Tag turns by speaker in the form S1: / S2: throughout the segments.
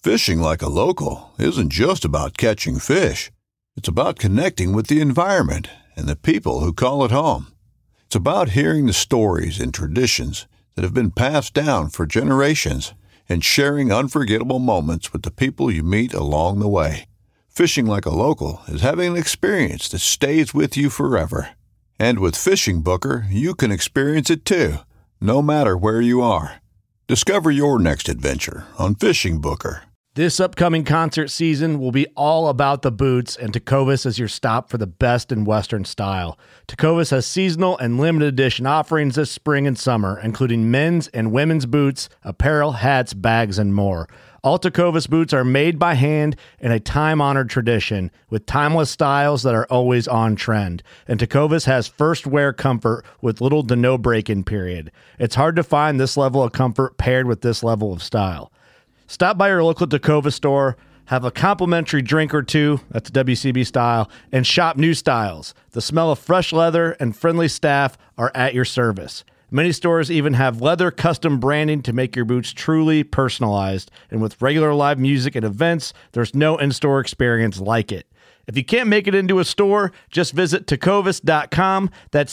S1: Fishing like a local isn't just about catching fish. It's about connecting with the environment and the people who call it home. It's about hearing the stories and traditions that have been passed down for generations and sharing unforgettable moments with the people you meet along the way. Fishing like a local is having an experience that stays with you forever. And with Fishing Booker, you can experience it too, no matter where you are. Discover your next adventure on Fishing Booker.
S2: This upcoming concert season will be all about the boots, and Tecovas is your stop for the best in Western style. Tecovas has seasonal and limited edition offerings this spring and summer, including men's and women's boots, apparel, hats, bags, and more. All Tecovas boots are made by hand in a time-honored tradition with timeless styles that are always on trend. And Tecovas has first wear comfort with little to no break-in period. It's hard to find this level of comfort paired with this level of style. Stop by your local Tecovas store, have a complimentary drink or two, that's WCB style, and shop new styles. The smell of fresh leather and friendly staff are at your service. Many stores even have leather custom branding to make your boots truly personalized. And with regular live music and events, there's no in-store experience like it. If you can't make it into a store, just visit tecovas.com. That's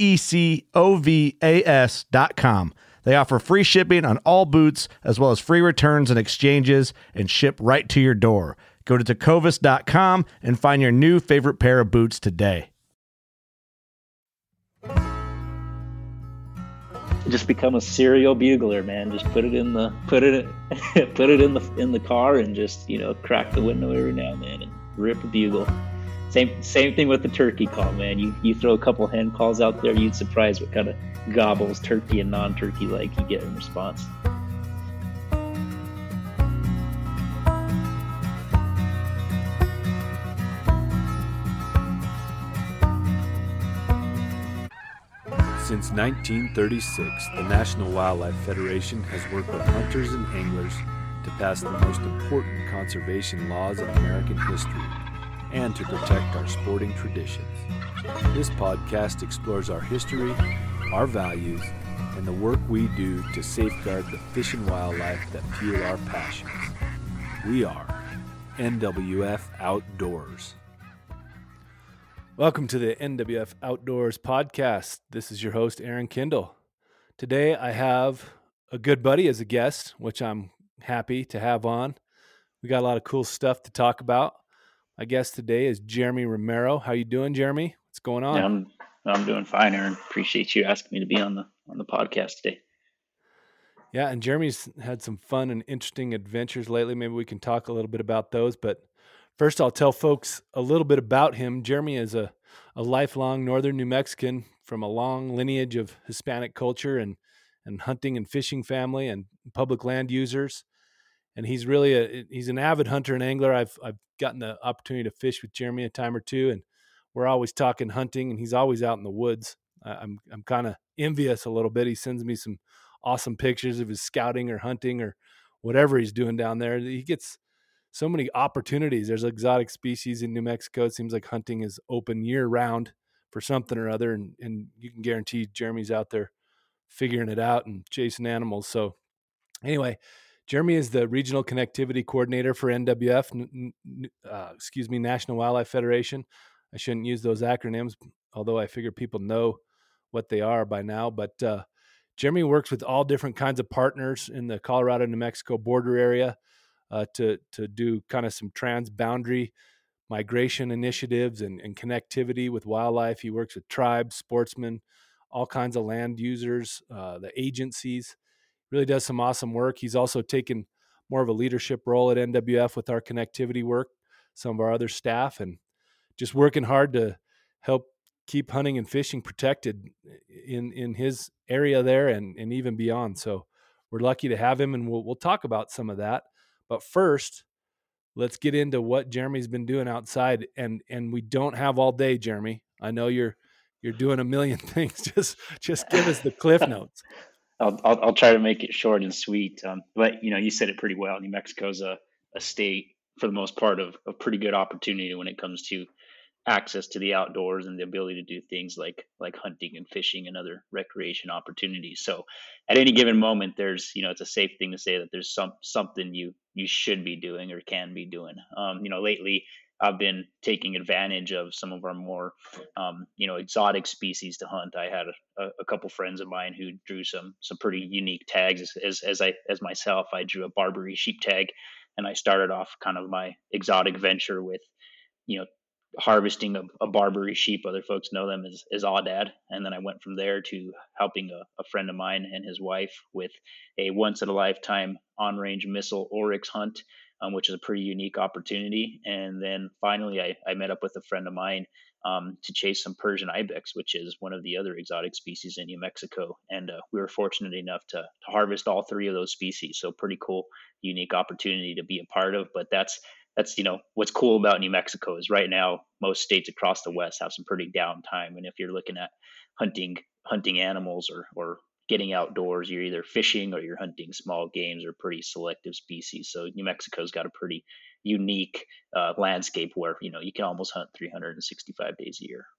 S2: TECOVAS.com. They offer free shipping on all boots, as well as free returns and exchanges, and ship right to your door. Go to tecovas.com and find your new favorite pair of boots today.
S3: Just become a serial bugler, man. Just put it in the car and just, crack the window every now and then and rip a bugle. Same thing with the turkey call, man. You throw a couple hen calls out there, you'd surprise what kind of gobbles, turkey and non-turkey like, you get in response.
S4: Since 1936, the National Wildlife Federation has worked with hunters and anglers to pass the most important conservation laws in American history and to protect our sporting traditions. This podcast explores our history, our values, and the work we do to safeguard the fish and wildlife that fuel our passions. We are NWF Outdoors. Welcome to the NWF Outdoors podcast. This is your host, Aaron Kindle. Today I have a good buddy as a guest, which I'm happy to have on. We got a lot of cool stuff to talk about. My guest today is Jeremy Romero. How you doing, Jeremy? What's going on?
S3: Yeah, I'm doing fine, Aaron. Appreciate you asking me to be on the podcast today.
S4: Yeah, and Jeremy's had some fun and interesting adventures lately. Maybe we can talk a little bit about those. But first, I'll tell folks a little bit about him. Jeremy is a lifelong Northern New Mexican from a long lineage of Hispanic culture and hunting and fishing family and public land users. And he's really he's an avid hunter and angler. I've gotten the opportunity to fish with Jeremy a time or two, and we're always talking hunting, and he's always out in the woods. I'm kind of envious a little bit. He sends me some awesome pictures of his scouting or hunting or whatever he's doing down there. He gets so many opportunities. There's exotic species in New Mexico. It seems like hunting is open year round for something or other. And you can guarantee Jeremy's out there figuring it out and chasing animals. So anyway, Jeremy is the regional connectivity coordinator for NWF, National Wildlife Federation. I shouldn't use those acronyms, although I figure people know what they are by now. But Jeremy works with all different kinds of partners in the Colorado-New Mexico border area to do kind of some trans-boundary migration initiatives and connectivity with wildlife. He works with tribes, sportsmen, all kinds of land users, the agencies. Really does some awesome work. He's also taken more of a leadership role at NWF with our connectivity work, some of our other staff, and just working hard to help keep hunting and fishing protected in his area there and even beyond. So we're lucky to have him, and we'll talk about some of that. But first, let's get into what Jeremy's been doing outside. And we don't have all day, Jeremy. I know you're doing a million things. Just give us the cliff notes.
S3: I'll try to make it short and sweet. But you said it pretty well. New Mexico's a state, for the most part, of pretty good opportunity when it comes to access to the outdoors and the ability to do things like hunting and fishing and other recreation opportunities. So at any given moment, there's, it's a safe thing to say that there's something you you should be doing or can be doing. Lately I've been taking advantage of some of our more, exotic species to hunt. I had a couple friends of mine who drew some pretty unique tags. As myself, I drew a Barbary sheep tag, and I started off kind of my exotic venture with, you know, harvesting a Barbary sheep. Other folks know them as Aoudad. And then I went from there to helping a friend of mine and his wife with a once in a lifetime on range missile oryx hunt, which is a pretty unique opportunity. And then finally, I met up with a friend of mine to chase some Persian ibex, which is one of the other exotic species in New Mexico. And we were fortunate enough to harvest all three of those species. So pretty cool, unique opportunity to be a part of. But that's what's cool about New Mexico is right now most states across the West have some pretty downtime, and if you're looking at hunting animals or getting outdoors, you're either fishing or you're hunting small games or pretty selective species. So New Mexico's got a pretty unique landscape where you can almost hunt 365 days a year.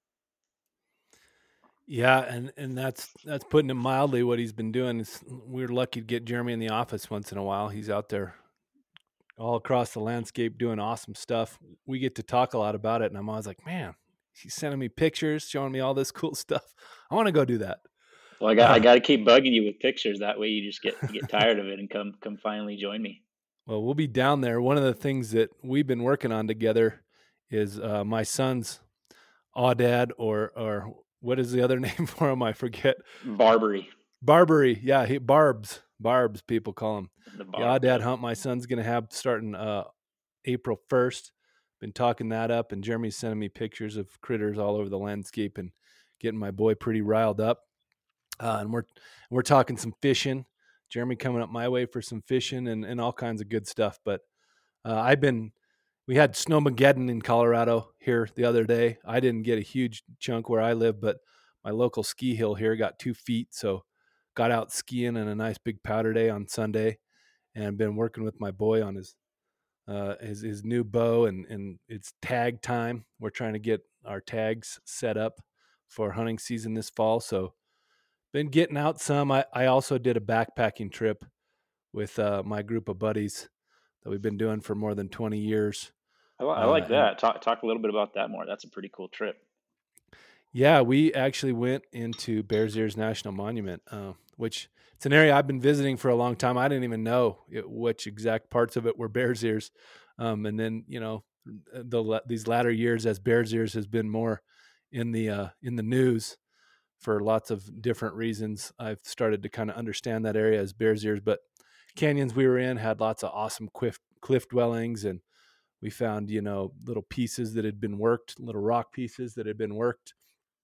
S4: Yeah, and that's putting it mildly. What he's been doing is we're lucky to get Jeremy in the office once in a while. He's out there all across the landscape doing awesome stuff. We get to talk a lot about it, and I'm always like, man, he's sending me pictures, showing me all this cool stuff. I want to go do that.
S3: Well, I got to keep bugging you with pictures. That way, you just get tired of it and come finally join me.
S4: Well, we'll be down there. One of the things that we've been working on together is my son's Aoudad, or what is the other name for him? I forget.
S3: Barbary.
S4: Yeah, Barbs. People call him. The Aoudad hunt my son's going to have starting April 1st. Been talking that up, and Jeremy's sending me pictures of critters all over the landscape and getting my boy pretty riled up. And we're talking some fishing. Jeremy coming up my way for some fishing and all kinds of good stuff. But we had Snowmageddon in Colorado here the other day. I didn't get a huge chunk where I live, but my local ski hill here got 2 feet. So got out skiing on a nice big powder day on Sunday, and been working with my boy on his new bow, and it's tag time. We're trying to get our tags set up for hunting season this fall. So been getting out some. I also did a backpacking trip with my group of buddies that we've been doing for more than 20 years.
S3: I like that. Talk a little bit about that more. That's a pretty cool trip.
S4: Yeah, we actually went into Bears Ears National Monument, which it's an area I've been visiting for a long time. I didn't even know which exact parts of it were Bears Ears. And then, these latter years as Bears Ears has been more in the news for lots of different reasons, I've started to kind of understand that area as Bears Ears. But canyons we were in had lots of awesome cliff dwellings, and we found, little pieces that had been worked, little rock pieces that had been worked,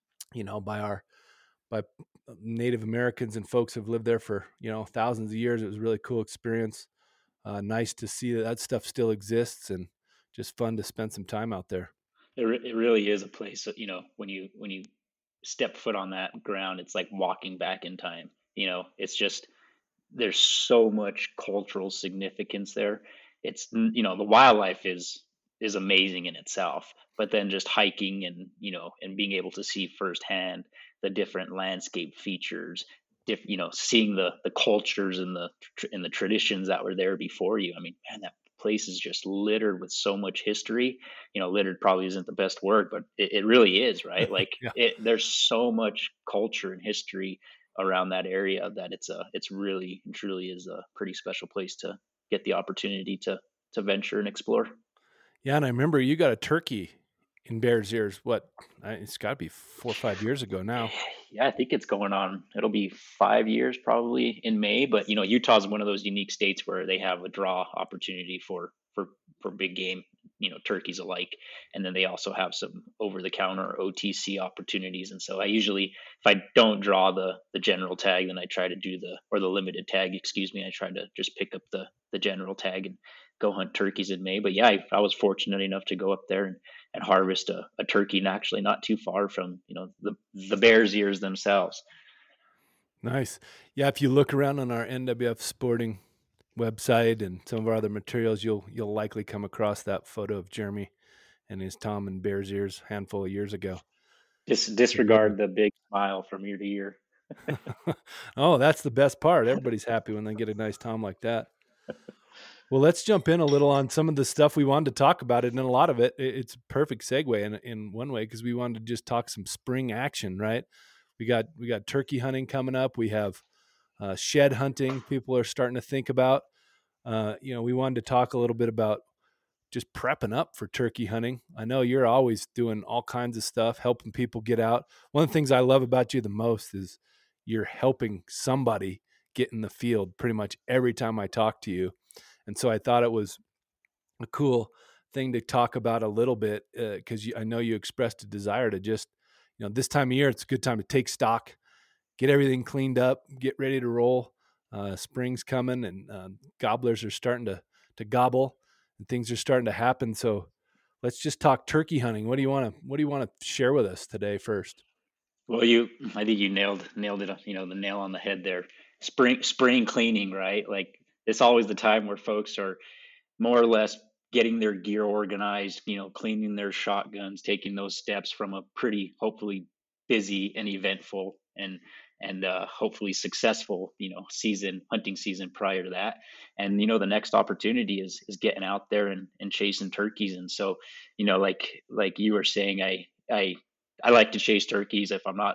S4: by Native Americans and folks who have lived there for, thousands of years. It was a really cool experience. Nice to see that stuff still exists, and just fun to spend some time out there.
S3: It really is a place that, when you step foot on that ground, it's like walking back in time. It's just, there's so much cultural significance there. It's, the wildlife is amazing in itself, but then just hiking and being able to see firsthand the different landscape features, seeing the cultures and the traditions that were there before you. I mean, man, that place is just littered with so much history. Littered probably isn't the best word, but it really is, right? Like yeah. There's so much culture and history around that area that it's really and truly is a pretty special place to get the opportunity to venture and explore.
S4: Yeah, and I remember you got a turkey in Bears Ears. It's got to be 4 or 5 years ago now.
S3: Yeah, I think it's going on. It'll be 5 years probably in May. But Utah's one of those unique states where they have a draw opportunity for big game, turkeys alike, and then they also have some over-the-counter OTC opportunities. And so I usually, if I don't draw the general tag, then I try to do the limited tag. I try to just pick up the general tag and go hunt turkeys in May. But yeah, I was fortunate enough to go up there and harvest a turkey, and actually not too far from the Bears Ears themselves.
S4: Nice. Yeah, if you look around on our NWF Sporting website and some of our other materials, you'll likely come across that photo of Jeremy and his Tom and Bears Ears a handful of years ago.
S3: Disregard the big smile from ear to ear.
S4: Oh, that's the best part. Everybody's happy when they get a nice Tom like that. Well, let's jump in a little on some of the stuff we wanted to talk about it, and a lot of it's a perfect segue in one way, because we wanted to just talk some spring action, right? We got turkey hunting coming up. We have shed hunting people are starting to think about. We wanted to talk a little bit about just prepping up for turkey hunting. I know you're always doing all kinds of stuff, helping people get out. One of the things I love about you the most is you're helping somebody get in the field pretty much every time I talk to you. And so I thought it was a cool thing to talk about a little bit, because I know you expressed a desire to just, this time of year, it's a good time to take stock, get everything cleaned up, get ready to roll. Spring's coming, and gobblers are starting to gobble, and things are starting to happen. So let's just talk turkey hunting. What do you want to share with us today first?
S3: Well, I think you nailed it, the nail on the head there. Spring cleaning, right? Like, it's always the time where folks are more or less getting their gear organized, cleaning their shotguns, taking those steps from a pretty, hopefully, busy and eventful and hopefully successful, hunting season prior to that. And the next opportunity is getting out there and chasing turkeys. And so, like you were saying, I like to chase turkeys. If I'm not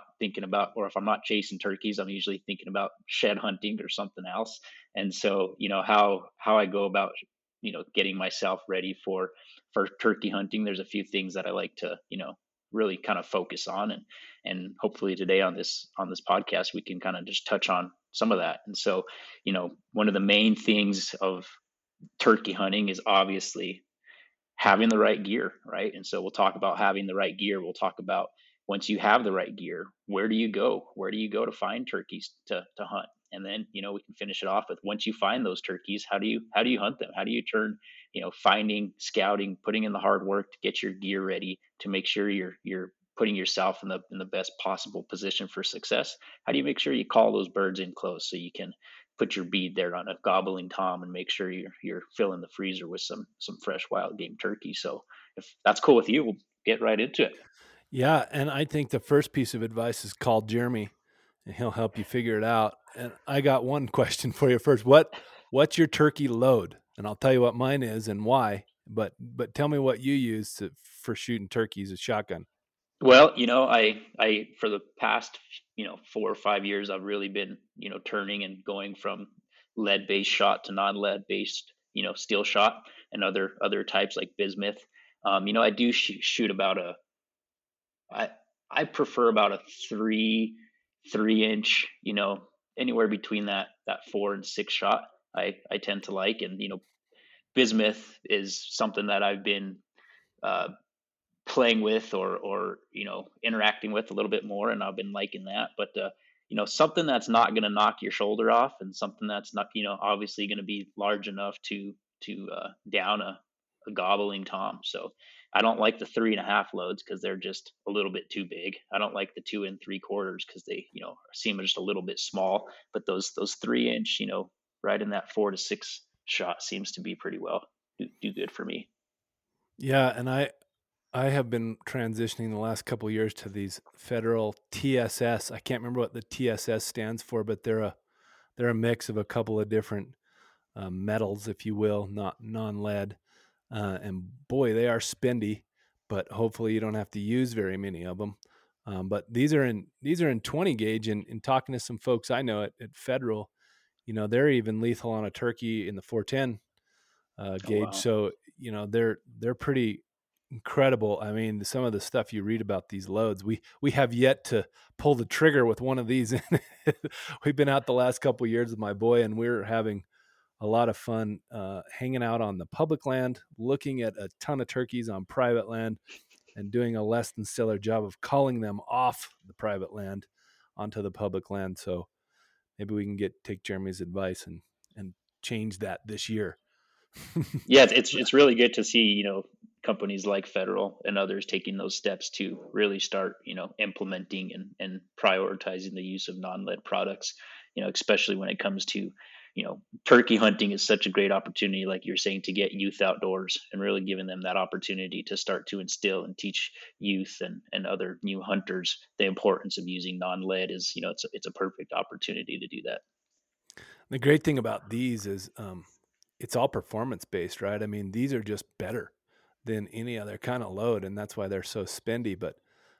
S3: chasing turkeys, I'm usually thinking about shed hunting or something else. And so, how I go about, getting myself ready for turkey hunting, there's a few things that I like to, really kind of focus on, and hopefully today on this podcast, we can kind of just touch on some of that. And so, one of the main things of turkey hunting is obviously having the right gear, right? And so we'll talk about having the right gear. We'll talk about, once you have the right gear, where do you go? Where do you go to find turkeys to hunt? And then, we can finish it off with, once you find those turkeys, how do you hunt them? How do you turn, finding, scouting, putting in the hard work to get your gear ready to make sure you're putting yourself in the best possible position for success? How do you make sure you call those birds in close so you can put your bead there on a gobbling tom and make sure you're filling the freezer with some fresh wild game turkey? So if that's cool with you, we'll get right into it.
S4: Yeah, and I think the first piece of advice is call Jeremy, and he'll help you figure it out. And I got one question for you first. What's your turkey load? And I'll tell you what mine is and why. But tell me what you use for shooting turkeys, a shotgun.
S3: Well, I for the past 4 or 5 years, I've really been turning and going from lead-based shot to non-lead based steel shot and other types like bismuth. I do shoot about I prefer about a 3 inch, anywhere between that 4 and 6 shot. I tend to like, and bismuth is something that I've been playing with or interacting with a little bit more, and I've been liking that. But something that's not going to knock your shoulder off, and something that's not obviously going to be large enough to down a gobbling tom. So I don't like the 3.5 loads because they're just a little bit too big. I don't like the 2 3/4 because they seem just a little bit small. But those 3 inch, right in that 4 to 6 shot seems to be pretty well do good for me.
S4: Yeah, and I have been transitioning the last couple of years to these federal TSS. I can't remember what the TSS stands for, but they're a mix of a couple of different metals, if you will, not non-lead. And boy, they are spendy, but hopefully you don't have to use very many of them. But these are in 20 gauge, and in talking to some folks I know at Federal, they're even lethal on a turkey in the 410 gauge.
S3: Wow.
S4: So they're pretty incredible. I mean, some of the stuff you read about these loads, we have yet to pull the trigger with one of these. We've been out the last couple of years with my boy, and we're having a lot of fun hanging out on the public land, looking at a ton of turkeys on private land, and doing a less than stellar job of calling them off the private land onto the public land. So maybe we can take Jeremy's advice and change that this year.
S3: Yeah, it's really good to see, companies like Federal and others taking those steps to really start, implementing and prioritizing the use of non-lead products, especially when it comes to, turkey hunting is such a great opportunity, like you're saying, to get youth outdoors and really giving them that opportunity to start to instill and teach youth and other new hunters the importance of using non-lead is, it's a perfect opportunity to do that.
S4: The great thing about these is it's all performance based, right? I mean, these are just better than any other kind of load, and that's why they're so spendy. But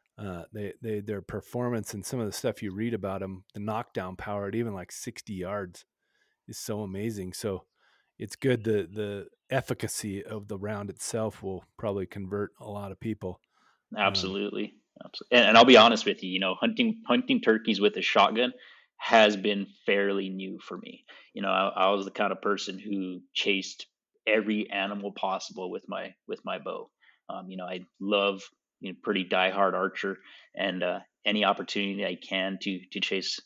S4: their performance and some of the stuff you read about them, the knockdown power at even like 60 yards is so amazing. So it's good. The efficacy of the round itself will probably convert a lot of people.
S3: Absolutely. Absolutely. And I'll be honest with you, hunting turkeys with a shotgun has been fairly new for me. I was the kind of person who chased every animal possible with my bow. I love, pretty diehard archer, and any opportunity I can to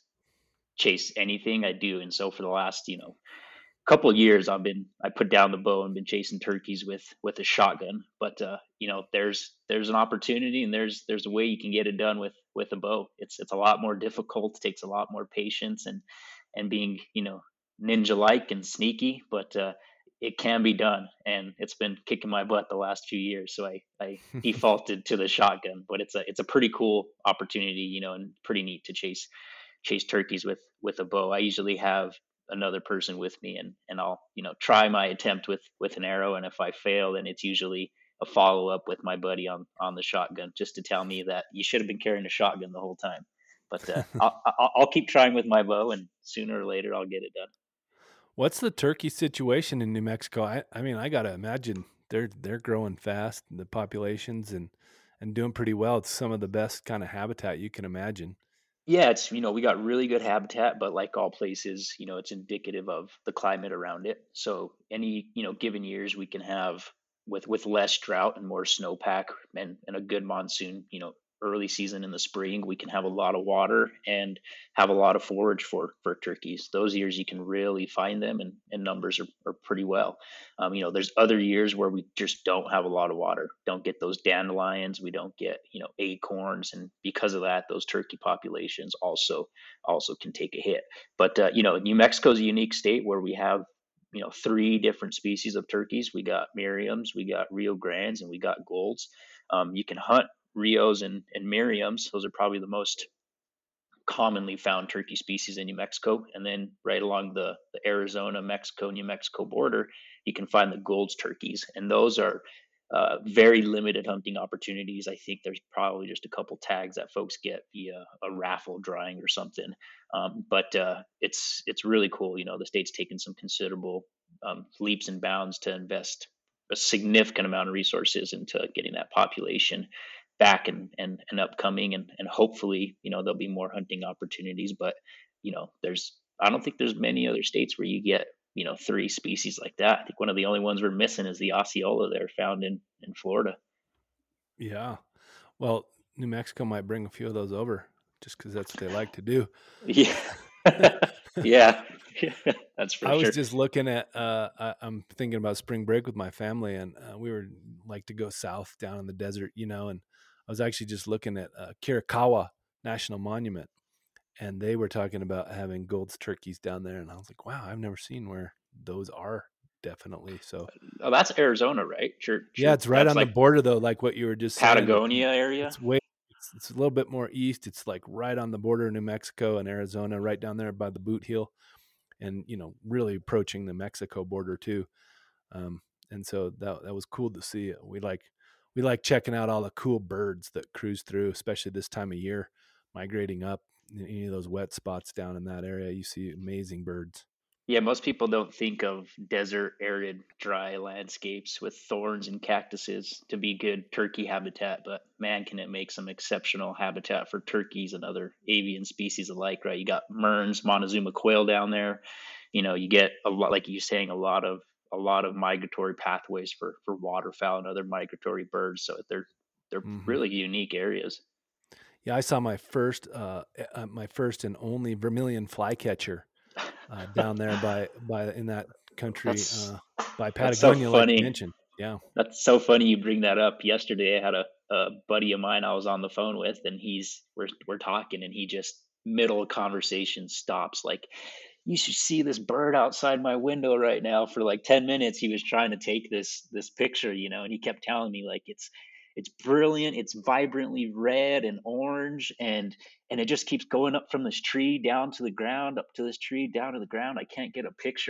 S3: chase anything I do. And so for the last, couple of years, I put down the bow and been chasing turkeys with a shotgun. But there's an opportunity, and there's a way you can get it done with a bow. It's a lot more difficult. It takes a lot more patience and being ninja like and sneaky, but it can be done, and it's been kicking my butt the last few years. So I defaulted to the shotgun, but it's a pretty cool opportunity, and pretty neat to chase turkeys with a bow. I usually have another person with me, and I'll try my attempt with an arrow, and if I fail, then it's usually a follow up with my buddy on the shotgun, just to tell me that you should have been carrying a shotgun the whole time. But I'll keep trying with my bow, and sooner or later I'll get it done.
S4: What's the turkey situation in New Mexico? I mean, I gotta imagine they're growing fast, the populations, and doing pretty well. It's some of the best kind of habitat you can imagine.
S3: Yeah, it's we got really good habitat, but like all places, it's indicative of the climate around it. So any given years we can have with less drought and more snowpack, and a good monsoon, early season in the spring, we can have a lot of water and have a lot of forage for turkeys. Those years you can really find them, and numbers are pretty well. There's other years where we just don't have a lot of water, don't get those dandelions, we don't get acorns, and because of that, those turkey populations also can take a hit. But New Mexico's a unique state where we have three different species of turkeys. We got Merriam's, we got Rio Grandes, and we got Golds. You can hunt Rios and Merriam's. Those are probably the most commonly found turkey species in New Mexico. And then right along the Arizona, Mexico, New Mexico border, you can find the Gold's turkeys. And those are very limited hunting opportunities. I think there's probably just a couple tags that folks get via a raffle drawing or something. But it's really cool. The state's taken some considerable leaps and bounds to invest a significant amount of resources into getting that population back and upcoming, and hopefully there'll be more hunting opportunities. But I don't think there's many other states where you get three species like that. I think one of the only ones we're missing is the Osceola there, found in Florida.
S4: Yeah, well, New Mexico might bring a few of those over just because that's what they like to do.
S3: Yeah. Yeah. That's for sure.
S4: I was just looking at I'm thinking about spring break with my family, and we were like to go south down in the desert, and I was actually just looking at Kirikawa National Monument, and they were talking about having Gold's turkeys down there, and I was like, wow, I've never seen where those are. Definitely. So
S3: that's Arizona, right? Sure.
S4: Yeah, it's right on the border though, like what you were just
S3: Patagonia saying. Area.
S4: It's a little bit more east. It's like right on the border of New Mexico and Arizona, right down there by the Boot Heel, and really approaching the Mexico border too. And so that was cool to see. We like checking out all the cool birds that cruise through, especially this time of year, migrating up. Any of those wet spots down in that area, you see amazing birds.
S3: Yeah, most people don't think of desert, arid, dry landscapes with thorns and cactuses to be good turkey habitat, but man, can it make some exceptional habitat for turkeys and other avian species alike, right? You got Mearns, Montezuma quail down there. You get a lot, like you're saying, a lot of migratory pathways for waterfowl and other migratory birds. So they're really unique areas.
S4: Yeah, I saw my first and only vermilion flycatcher down there by in that country by Patagonia, so like you mentioned. Yeah,
S3: that's so funny you bring that up. Yesterday, I had a buddy of mine I was on the phone with, and we're talking, and he just middle of conversation stops like, you should see this bird outside my window right now. For like 10 minutes, he was trying to take this picture, and he kept telling me like it's brilliant, it's vibrantly red and orange, and it just keeps going up from this tree down to the ground, up to this tree down to the ground. I can't get a picture.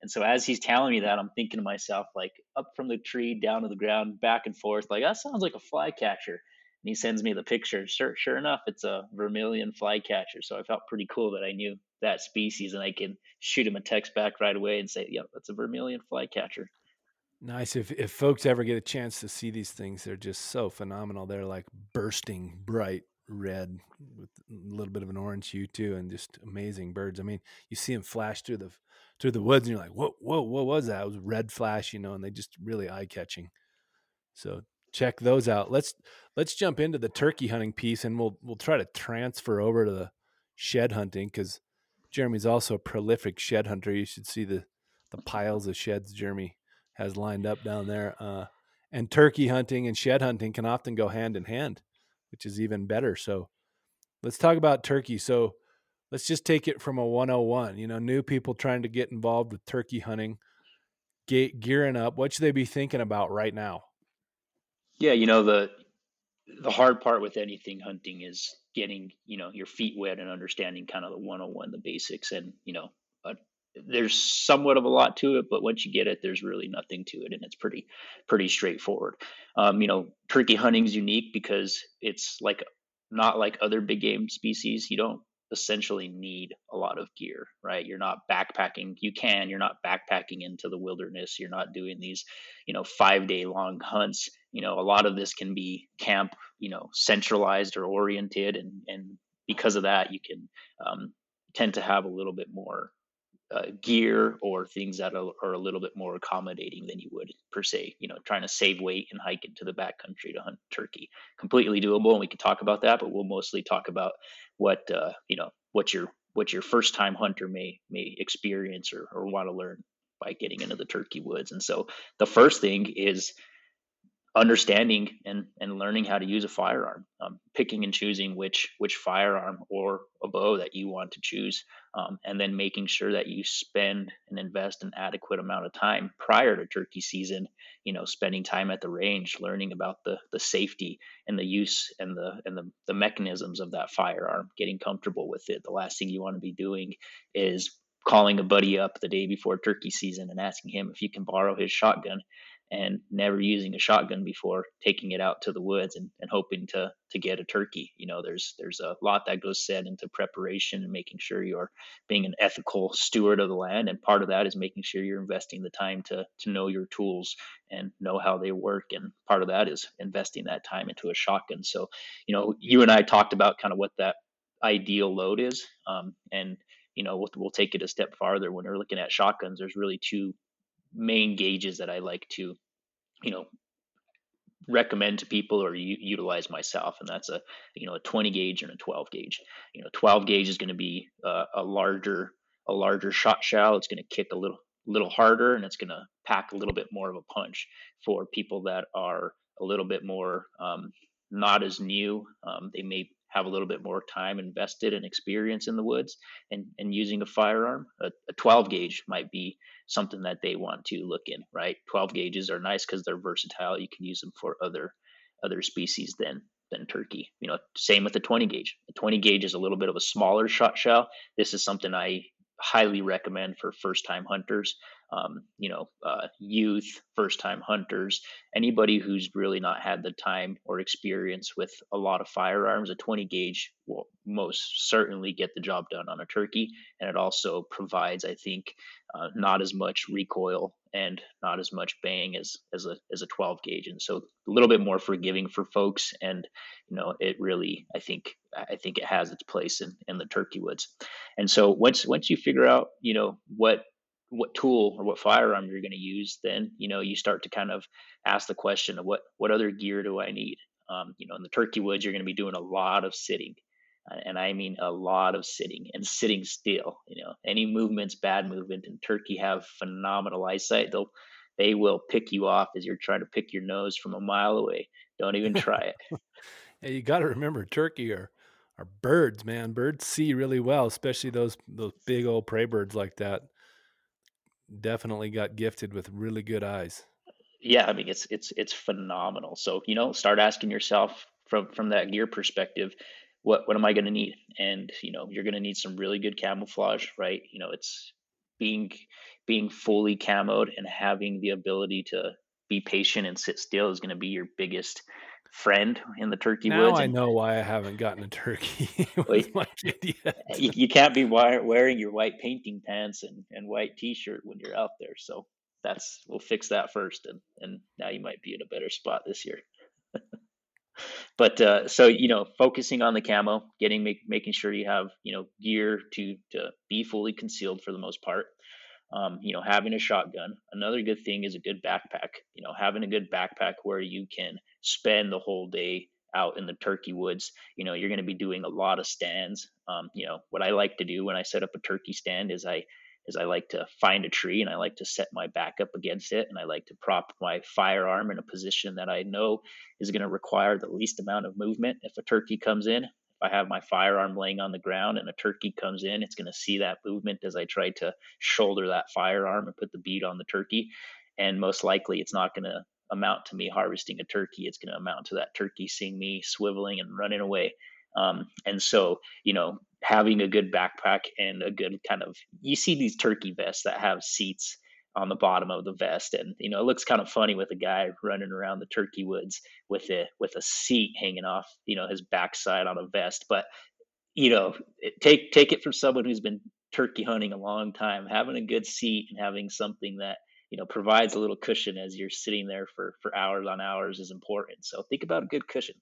S3: And so as he's telling me that, I'm thinking to myself, like, up from the tree, down to the ground, back and forth, like, that sounds like a flycatcher. And he sends me the picture. Sure enough, it's a vermilion flycatcher. So I felt pretty cool that I knew that species, and I can shoot him a text back right away and say, yep, that's a vermilion flycatcher.
S4: Nice. If folks ever get a chance to see these things, they're just so phenomenal. They're like bursting bright red with a little bit of an orange hue too, and just amazing birds. I mean, you see them flash through the woods, and you're like, whoa, what was that? It was red flash, and they just really eye catching. So check those out. Let's jump into the turkey hunting piece, and we'll try to transfer over to the shed hunting, because Jeremy's also a prolific shed hunter. You should see the piles of sheds Jeremy has lined up down there. And turkey hunting and shed hunting can often go hand in hand, which is even better. So let's talk about turkey. So let's just take it from a 101, new people trying to get involved with turkey hunting, gearing up. What should they be thinking about right now?
S3: Yeah, the hard part with anything hunting is getting, your feet wet and understanding kind of the 101, the basics. And, there's somewhat of a lot to it, but once you get it, there's really nothing to it. And it's pretty straightforward. Turkey hunting is unique because it's not like other big game species. You don't essentially need a lot of gear, right? You're not backpacking. You're not backpacking into the wilderness. You're not doing these, 5-day long hunts. A lot of this can be camp, centralized or oriented. And because of that, you can tend to have a little bit more gear or things that are a little bit more accommodating than you would per se, trying to save weight and hike into the backcountry to hunt turkey. Completely doable. And we can talk about that, but we'll mostly talk about what your first time hunter may experience or want to learn by getting into the turkey woods. And so the first thing is understanding and learning how to use a firearm, picking and choosing which firearm or a bow that you want to choose, and then making sure that you spend and invest an adequate amount of time prior to turkey season, spending time at the range, learning about the safety and the use and the mechanisms of that firearm, getting comfortable with it. The last thing you want to be doing is calling a buddy up the day before turkey season and asking him if you can borrow his shotgun, and never using a shotgun before, taking it out to the woods and hoping to get a turkey. There's a lot that goes set into preparation and making sure you're being an ethical steward of the land. And part of that is making sure you're investing the time to know your tools and know how they work. And part of that is investing that time into a shotgun. So, you and I talked about kind of what that ideal load is. And we'll take it a step farther. When we're looking at shotguns, there's really two main gauges that I like to, recommend to people or utilize myself. And that's a 20 gauge and a 12 gauge. 12 gauge is going to be a larger shot shell. It's going to kick a little harder, and it's going to pack a little bit more of a punch for people that are a little bit more not as new. They may have a little bit more time invested and experience in the woods and using a firearm. A 12 gauge might be something that they want to look in, right? 12 gauges are nice because they're versatile. You can use them for other species than turkey. Same with the 20 gauge. The 20 gauge is a little bit of a smaller shot shell. This is something I highly recommend for first time hunters, youth, first time hunters, anybody who's really not had the time or experience with a lot of firearms. A 20 gauge will most certainly get the job done on a turkey. And it also provides, I think, not as much recoil and not as much bang as a 12 gauge. And so a little bit more forgiving for folks. And, it really, I think it has its place in the turkey woods. And so once you figure out, what tool or what firearm you're going to use, then, you start to kind of ask the question of what other gear do I need? In the turkey woods, you're going to be doing a lot of sitting. And I mean a lot of sitting and sitting still. Any movement's bad movement, and turkey have phenomenal eyesight. They will pick you off as you're trying to pick your nose from a mile away. Don't even try it.
S4: Yeah, you got to remember, turkey are birds, man. Birds see really well, especially those big old prey birds like that. Definitely got gifted with really good eyes.
S3: Yeah, I mean it's phenomenal. So start asking yourself from that gear perspective, what am I going to need? And you're going to need some really good camouflage, right? It's being fully camoed and having the ability to be patient and sit still is going to be your biggest friend in the turkey
S4: Now
S3: woods.
S4: I
S3: And
S4: know why I haven't gotten a turkey with my kid yet.
S3: you can't be wearing your white painting pants and white t-shirt when you're out there. So we'll fix that first, and now you might be in a better spot this year. But so focusing on the camo, making sure you have gear to be fully concealed for the most part. Having a shotgun. Another good thing is a good backpack. Having a good backpack where you can spend the whole day out in the turkey woods. You're going to be doing a lot of stands. What I like to do when I set up a turkey stand is I like to find a tree and I like to set my back up against it, and I like to prop my firearm in a position that I know is going to require the least amount of movement. If a turkey comes in, I have my firearm laying on the ground and a turkey comes in, it's going to see that movement as I try to shoulder that firearm and put the bead on the turkey. And most likely it's not going to amount to me harvesting a turkey. It's going to amount to that turkey seeing me swiveling and running away. And so, having a good backpack and a good you see these turkey vests that have seats on the bottom of the vest, and it looks kind of funny with a guy running around the turkey woods with a seat hanging off his backside on a vest. But take it from someone who's been turkey hunting a long time. Having a good seat and having something that provides a little cushion as you're sitting there for hours on hours is important. So think about a good cushion.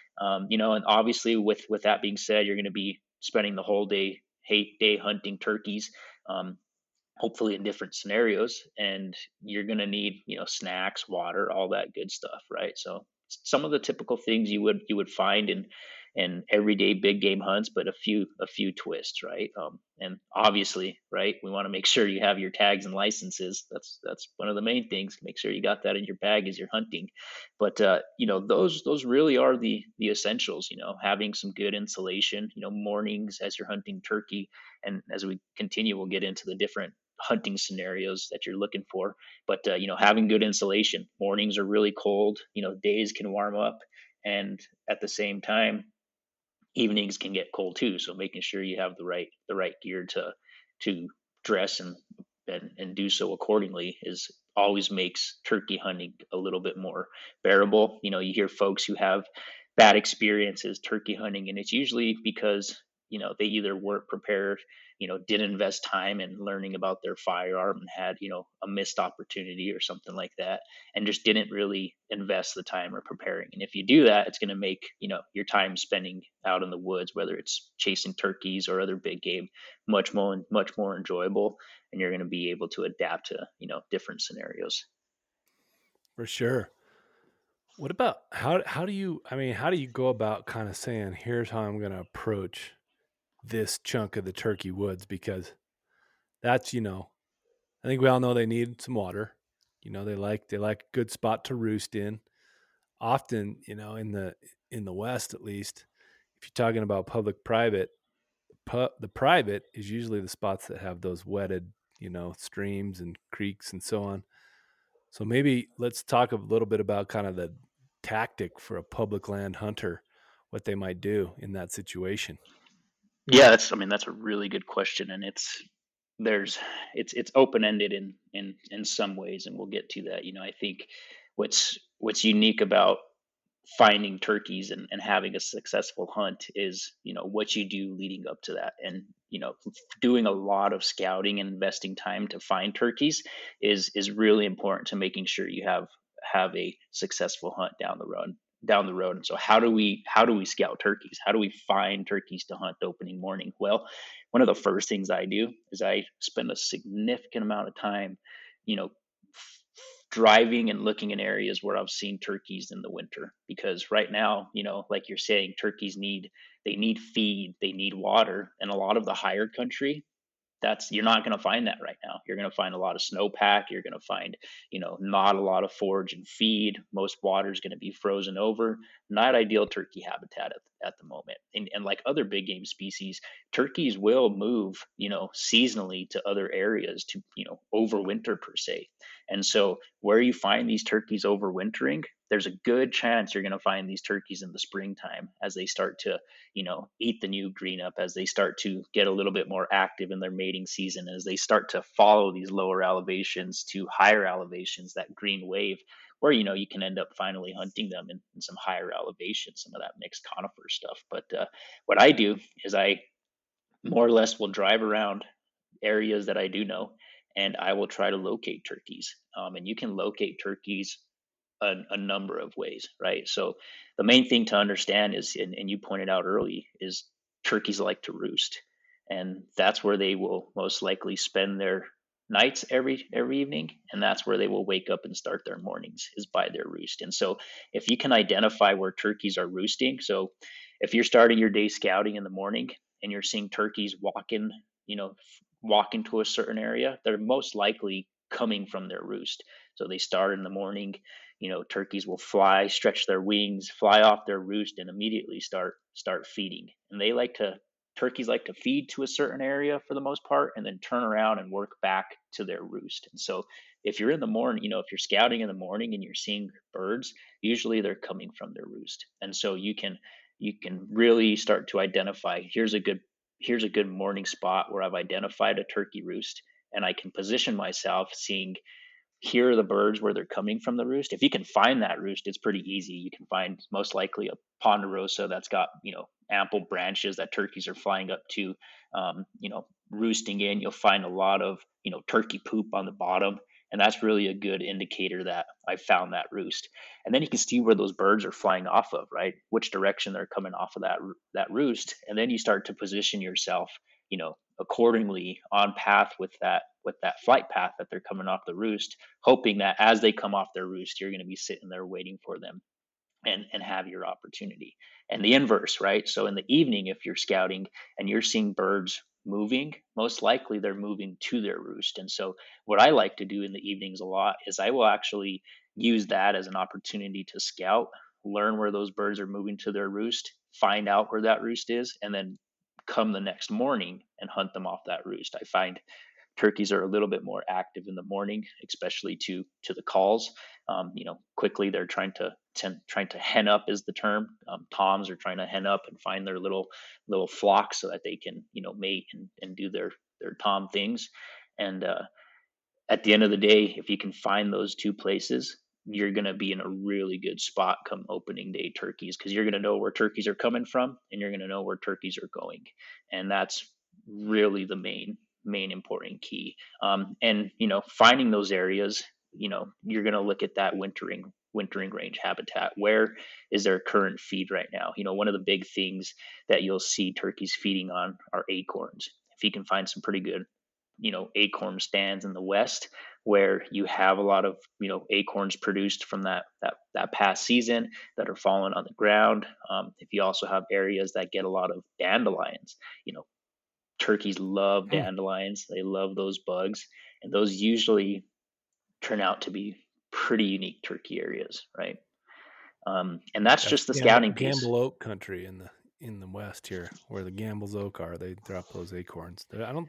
S3: And obviously with that being said, you're going to be spending the whole day hunting turkeys, hopefully in different scenarios, and you're going to need snacks, water, all that good stuff, right? So some of the typical things you would find in everyday big game hunts, but a few twists, right? And obviously, right, we want to make sure you have your tags and licenses. That's one of the main things. Make sure you got that in your bag as you're hunting. But those really are the essentials. Having some good insulation. Mornings as you're hunting turkey, and as we continue, we'll get into the different hunting scenarios that you're looking for. But having good insulation. Mornings are really cold. Days can warm up, and at the same time, evenings can get cold too. So making sure you have the right gear to dress and do so accordingly is always makes turkey hunting a little bit more bearable. You hear folks who have bad experiences turkey hunting, and it's usually because they either weren't prepared, didn't invest time in learning about their firearm and had a missed opportunity or something like that, and just didn't really invest the time or preparing. And if you do that, it's going to make your time spending out in the woods, whether it's chasing turkeys or other big game, much more enjoyable, and you're going to be able to adapt to different scenarios.
S4: For sure. What about how do you go about kind of saying, here's how I'm going to approach this chunk of the turkey woods? Because that's I think we all know they need some water. They like a good spot to roost in. Often, in the West at least, if you're talking about public private, the private is usually the spots that have those wetted streams and creeks and so on. So maybe let's talk a little bit about kind of the tactic for a public land hunter, what they might do in that situation.
S3: Yeah, that's a really good question, and it's open ended in some ways, and we'll get to that. I think what's unique about finding turkeys and having a successful hunt is what you do leading up to that, and doing a lot of scouting and investing time to find turkeys is really important to making sure you have a successful hunt down the road. And so how do we scout turkeys? How do we find turkeys to hunt opening morning? Well, one of the first things I do is I spend a significant amount of time driving and looking in areas where I've seen turkeys in the winter, because right now, like you're saying, turkeys need feed, they need water, and a lot of the higher country, you're not going to find that right now. You're going to find a lot of snowpack. You're going to find, not a lot of forage and feed. Most water is going to be frozen over. Not ideal turkey habitat at the moment. And like other big game species, turkeys will move, seasonally to other areas to, overwinter per se. And so where you find these turkeys overwintering, there's a good chance you're going to find these turkeys in the springtime as they start to, eat the new green up, as they start to get a little bit more active in their mating season, as they start to follow these lower elevations to higher elevations, that green wave, where, you can end up finally hunting them in some higher elevations, some of that mixed conifer stuff. But what I do is I more or less will drive around areas that I do know, and I will try to locate turkeys. And you can locate turkeys a number of ways, right? So the main thing to understand is, and you pointed out early, is turkeys like to roost, and that's where they will most likely spend their nights every evening, and that's where they will wake up and start their mornings, is by their roost. And so if you can identify where turkeys are roosting, so if you're starting your day scouting in the morning and you're seeing turkeys walking to a certain area, they're most likely coming from their roost. So they start in the morning, turkeys will fly, stretch their wings, fly off their roost, and immediately start feeding. And turkeys like to feed to a certain area for the most part, and then turn around and work back to their roost. And so if you're in the morning, if you're scouting in the morning and you're seeing birds, usually they're coming from their roost. And so you can really start to identify, here's a good morning spot where I've identified a turkey roost, and I can position myself seeing, here are the birds where they're coming from the roost. If you can find that roost, it's pretty easy. You can find most likely a ponderosa that's got, ample branches that turkeys are flying up to, roosting in. You'll find a lot of, turkey poop on the bottom. And that's really a good indicator that I found that roost. And then you can see where those birds are flying off of, right? Which direction they're coming off of that roost. And then you start to position yourself, accordingly on path with that flight path that they're coming off the roost, hoping that as they come off their roost, you're going to be sitting there waiting for them and have your opportunity. And the inverse, right? So in the evening, if you're scouting and you're seeing birds moving, most likely they're moving to their roost. And so what I like to do in the evenings a lot is I will actually use that as an opportunity to scout, learn where those birds are moving to their roost, find out where that roost is, and then come the next morning and hunt them off that roost. I find turkeys are a little bit more active in the morning, especially to the calls. Quickly they're trying to hen up is the term. Toms are trying to hen up and find their little flock so that they can mate and do their tom things. And at the end of the day, if you can find those two places, you're going to be in a really good spot come opening day turkeys, because you're going to know where turkeys are coming from and you're going to know where turkeys are going. And that's really the main important key. And finding those areas, you're going to look at that wintering range habitat. Where is their current feed right now? One of the big things that you'll see turkeys feeding on are acorns. If you can find some pretty good acorn stands in the west where you have a lot of acorns produced from that past season that are falling on the ground. If you also have areas that get a lot of dandelions, turkeys love dandelions. They love those bugs, and those usually turn out to be pretty unique turkey areas, right? And that's just the scouting piece.
S4: Gamble Oak country in the west here, where the Gamble's oak are, they drop those acorns.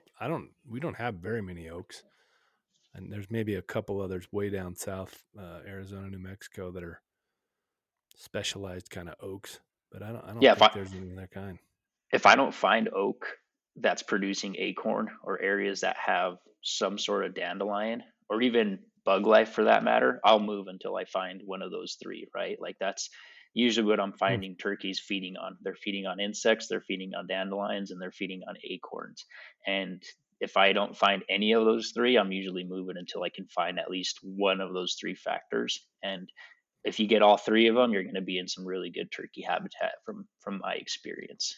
S4: We don't have very many oaks, and there's maybe a couple others way down south, Arizona, New Mexico, that are specialized kind of oaks, but I don't think there's any of that kind.
S3: If I don't find oak that's producing acorn, or areas that have some sort of dandelion or even bug life for that matter, I'll move until I find one of those three, right? Like that's usually what I'm finding turkeys feeding on. They're feeding on insects, they're feeding on dandelions, and they're feeding on acorns. And if I don't find any of those three, I'm usually moving until I can find at least one of those three factors. And if you get all three of them, you're going to be in some really good turkey habitat from my experience.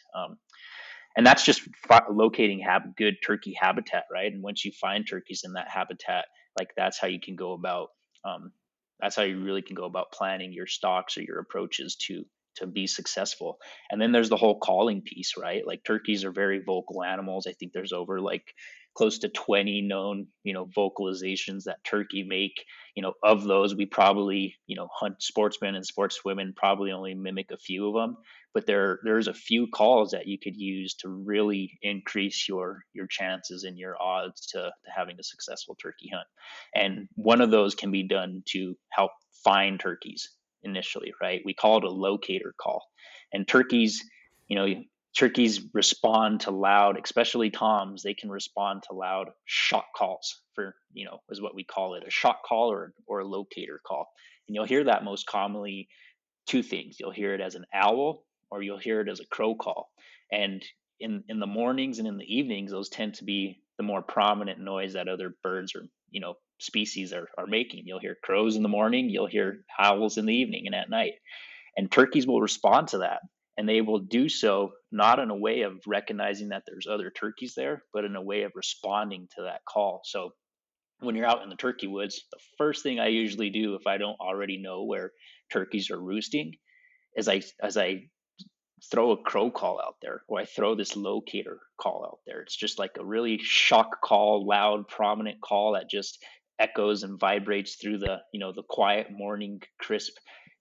S3: And that's just locating good turkey habitat, right? And once you find turkeys in that habitat, like that's how you can go about, that's how you really can go about planning your stalks or your approaches to be successful. And then there's the whole calling piece, right? Like turkeys are very vocal animals. I think there's over like close to 20 known, vocalizations that turkey make. Of those, we probably, hunt sportsmen and sportswomen probably only mimic a few of them, but there's a few calls that you could use to really increase your chances and your odds to having a successful turkey hunt. And one of those can be done to help find turkeys initially, right? We call it a locator call. And turkeys, turkeys respond to loud, especially toms. They can respond to loud shot calls is what we call it, a shot call or a locator call. And you'll hear that most commonly two things. You'll hear it as an owl or you'll hear it as a crow call. And in the mornings and in the evenings, those tend to be the more prominent noise that other birds or, species are making. You'll hear crows in the morning, you'll hear owls in the evening and at night. And turkeys will respond to that. And they will do so not in a way of recognizing that there's other turkeys there, but in a way of responding to that call. So when you're out in the turkey woods, the first thing I usually do if I don't already know where turkeys are roosting is I throw a crow call out there, or I throw this locator call out there. It's just like a really shock call, loud, prominent call that just echoes and vibrates through the quiet morning crisp,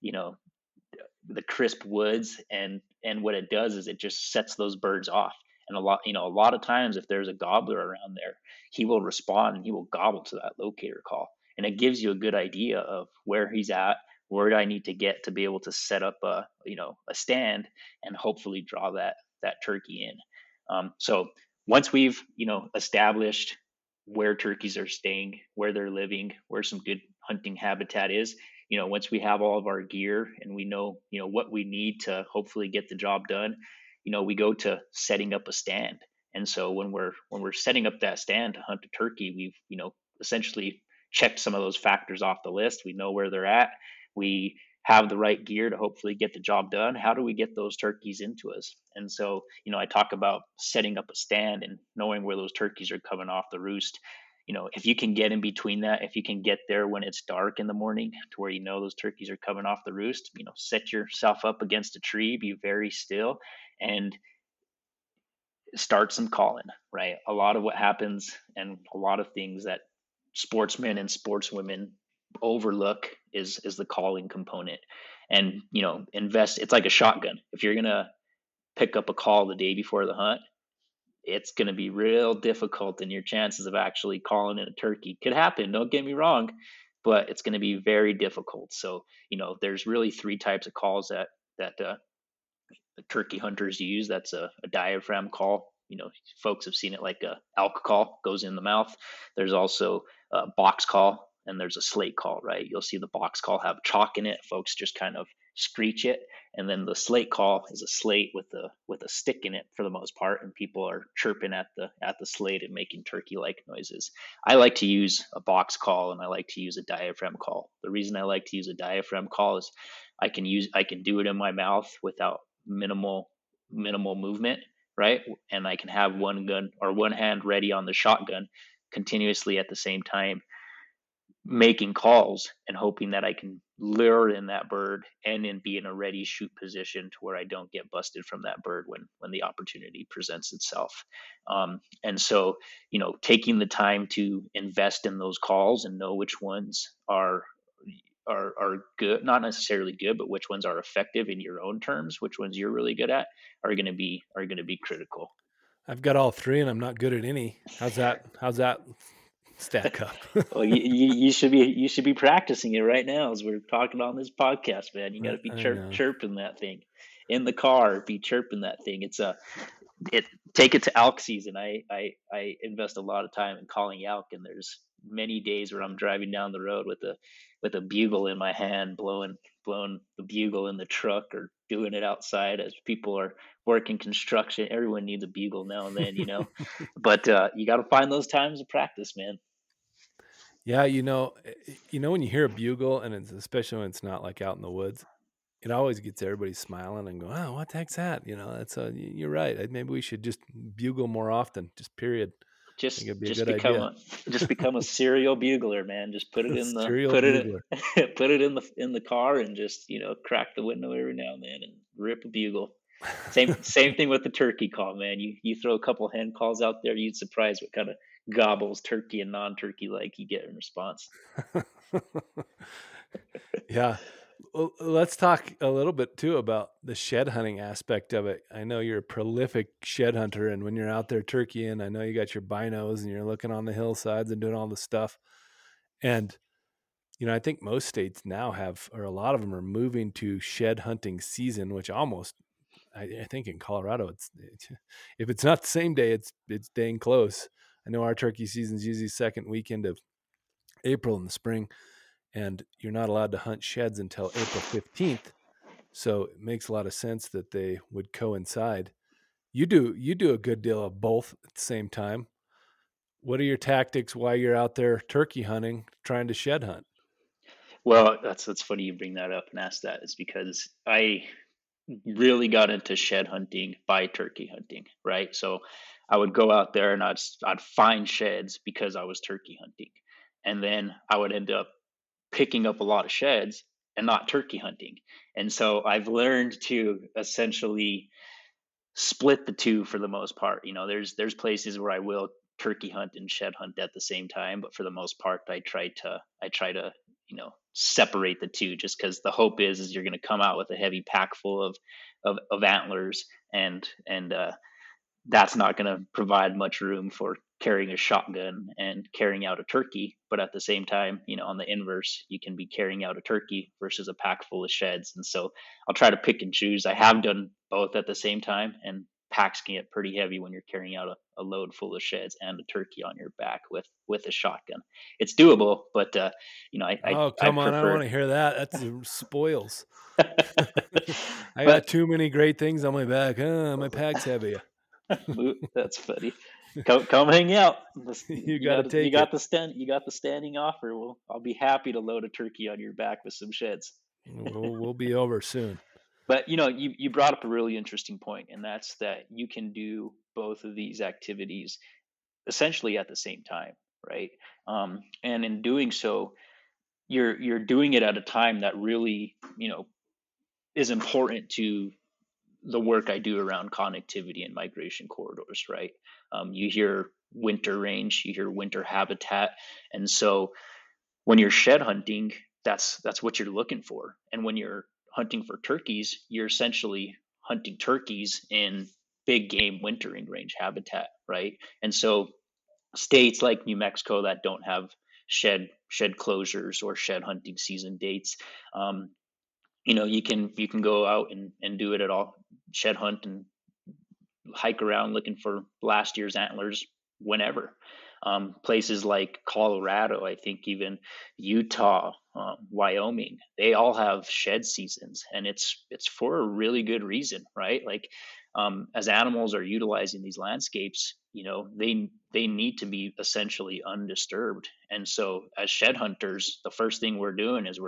S3: the crisp woods. And what it does is it just sets those birds off. And a lot of times if there's a gobbler around there, he will respond and he will gobble to that locator call. And it gives you a good idea of where he's at, where do I need to get to be able to set up a stand and hopefully draw that turkey in. So once we've, established where turkeys are staying, where they're living, where some good hunting habitat is, once we have all of our gear and we know, what we need to hopefully get the job done, we go to setting up a stand. And so when we're setting up that stand to hunt a turkey, we've, essentially checked some of those factors off the list. We know where they're at. We have the right gear to hopefully get the job done. How do we get those turkeys into us? And so, I talk about setting up a stand and knowing where those turkeys are coming off the roost. If you can get in between that, if you can get there when it's dark in the morning to where those turkeys are coming off the roost, set yourself up against a tree, be very still, and start some calling, right? A lot of what happens and a lot of things that sportsmen and sportswomen overlook is the calling component. And invest. It's like a shotgun. If you're gonna pick up a call the day before the hunt, it's gonna be real difficult, and your chances of actually calling in a turkey could happen. Don't get me wrong, but it's gonna be very difficult. So there's really three types of calls that the turkey hunters use. That's a diaphragm call. Folks have seen it like a elk call, goes in the mouth. There's also a box call, and there's a slate call, right? You'll see the box call have chalk in it. Folks just kind of screech it. And then the slate call is a slate with a stick in it for the most part, and people are chirping at the slate and making turkey-like noises. I like to use a box call and I like to use a diaphragm call. The reason I like to use a diaphragm call is I can do it in my mouth without minimal movement, right? And I can have one gun or one hand ready on the shotgun continuously at the same time, making calls and hoping that I can lure in that bird and then be in a ready shoot position to where I don't get busted from that bird when the opportunity presents itself. And so, taking the time to invest in those calls and know which ones are good, not necessarily good, but which ones are effective in your own terms, which ones you're really good at, are going to be critical.
S4: I've got all three and I'm not good at any. How's that stack up?
S3: Well, you should be practicing it right now as we're talking on this podcast, man. You got to be chirping that thing in the car. Be chirping that thing. Take it to elk season. I invest a lot of time in calling elk, and there's many days where I'm driving down the road with a bugle in my hand, blowing the bugle in the truck or doing it outside as people are working construction. Everyone needs a bugle now and then, but you got to find those times to practice, man.
S4: Yeah. When you hear a bugle, and it's especially when it's not like out in the woods, it always gets everybody smiling and go, "Oh, what the heck's that?" That's you're right. Maybe we should just bugle more often, just period.
S3: Just become a serial bugler, man. Just put it in the car and just crack the window every now and then and rip a bugle. Same thing with the turkey call, man. You throw a couple hen calls out there, you'd surprise what kind of gobbles turkey and non-turkey like you get in response.
S4: Yeah. Well, let's talk a little bit too about the shed hunting aspect of it. I know you're a prolific shed hunter, and when you're out there turkeying, I know you got your binos and you're looking on the hillsides and doing all the stuff. And I think most states now have, or a lot of them are moving to shed hunting season, which almost, I think in Colorado, it's if it's not the same day, it's dang close. I know our turkey season is usually second weekend of April in the spring, and you're not allowed to hunt sheds until April 15th. So it makes a lot of sense that they would coincide. You do a good deal of both at the same time. What are your tactics while you're out there turkey hunting, trying to shed hunt?
S3: Well, that's funny you bring that up and ask that. Is because I really got into shed hunting by turkey hunting, right? So I would go out there and I'd find sheds because I was turkey hunting, and then I would end up picking up a lot of sheds and not turkey hunting. And so I've learned to essentially split the two for the most part. There's places where I will turkey hunt and shed hunt at the same time, but for the most part, I try to separate the two, just because the hope is you're going to come out with a heavy pack full of antlers, and that's not going to provide much room for carrying a shotgun and carrying out a turkey. But at the same time, on the inverse, you can be carrying out a turkey versus a pack full of sheds. And so I'll try to pick and choose. I have done both at the same time, and packs can get pretty heavy when you're carrying out a load full of sheds and a turkey on your back with a shotgun. It's doable, but
S4: Oh,
S3: I
S4: come on. I don't want
S3: prefer.
S4: to hear that. That's spoils. I got
S3: But
S4: too many great things on my back. My pack's heavy.
S3: that's funny. Come hang out.
S4: You
S3: You
S4: got to
S3: got
S4: take it.
S3: you got the standing offer. Well, I'll be happy to load a turkey on your back with some sheds.
S4: We'll be over soon.
S3: But you brought up a really interesting point, and that's that you can do both of these activities essentially at the same time, right? And in doing so, you're doing it at a time that really is important to the work I do around connectivity and migration corridors, right? You hear winter range, you hear winter habitat, and so when you're shed hunting, that's what you're looking for. And when you're hunting for turkeys, you're essentially hunting turkeys in big game wintering range habitat, right? And so states like New Mexico that don't have shed closures or shed hunting season dates, um, you can go out and do it at all, shed hunt and hike around looking for last year's antlers whenever. Places like Colorado, I think even Utah, Wyoming, they all have shed seasons, and it's for a really good reason, right? Like, as animals are utilizing these landscapes, they need to be essentially undisturbed. And so, as shed hunters, the first thing we're doing is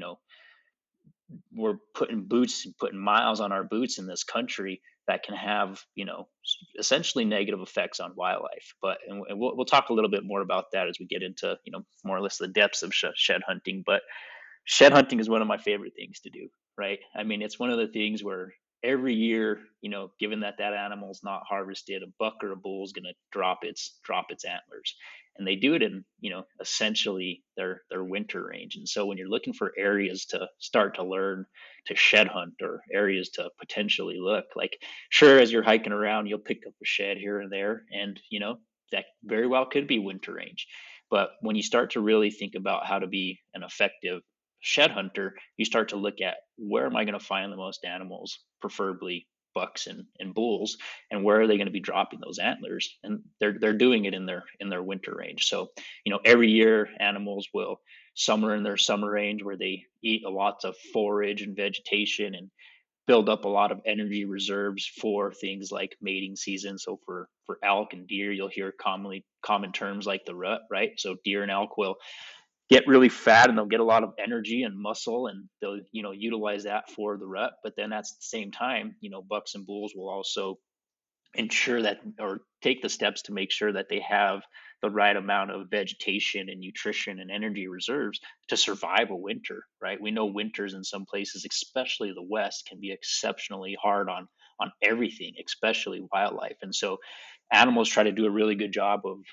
S3: we're putting miles on our boots in this country that can have essentially negative effects on wildlife. And we'll talk a little bit more about that as we get into more or less the depths of shed hunting. But shed hunting is one of my favorite things to do, right? I mean, it's one of the things where every year, given that animal's not harvested, a buck or a bull is going to drop its antlers, and they do it in essentially their winter range. And so when you're looking for areas to start to learn to shed hunt, or areas to potentially look, like, sure, as you're hiking around, you'll pick up a shed here and there, and that very well could be winter range. But when you start to really think about how to be an effective shed hunter, you start to look at, where am I going to find the most animals, preferably bucks and bulls, and where are they going to be dropping those antlers? And they're doing it in their winter range. So every year animals will summer in their summer range, where they eat a lot of forage and vegetation and build up a lot of energy reserves for things like mating season. So for elk and deer, you'll hear common terms like the rut, right? So deer and elk will get really fat, and they'll get a lot of energy and muscle, and they'll utilize that for the rut. But then at the same time, bucks and bulls will also ensure that, or take the steps to make sure that they have the right amount of vegetation and nutrition and energy reserves to survive a winter, right? We know winters in some places, especially the West, can be exceptionally hard on everything, especially wildlife. And so animals try to do a really good job of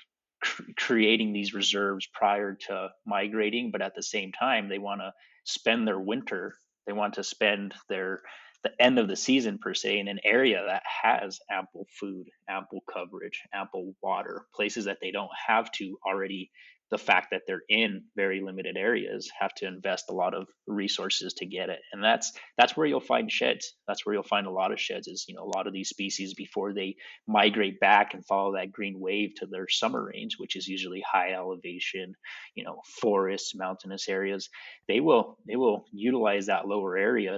S3: creating these reserves prior to migrating, but at the same time, they want to spend their winter. They want to spend the end of the season per se in an area that has ample food, ample coverage, ample water, places that they don't have to already. The fact that they're in very limited areas have to invest a lot of resources to get it, and that's where you'll find sheds. That's where you'll find a lot of sheds. Is a lot of these species, before they migrate back and follow that green wave to their summer range, which is usually high elevation, forests, mountainous areas, they will utilize that lower area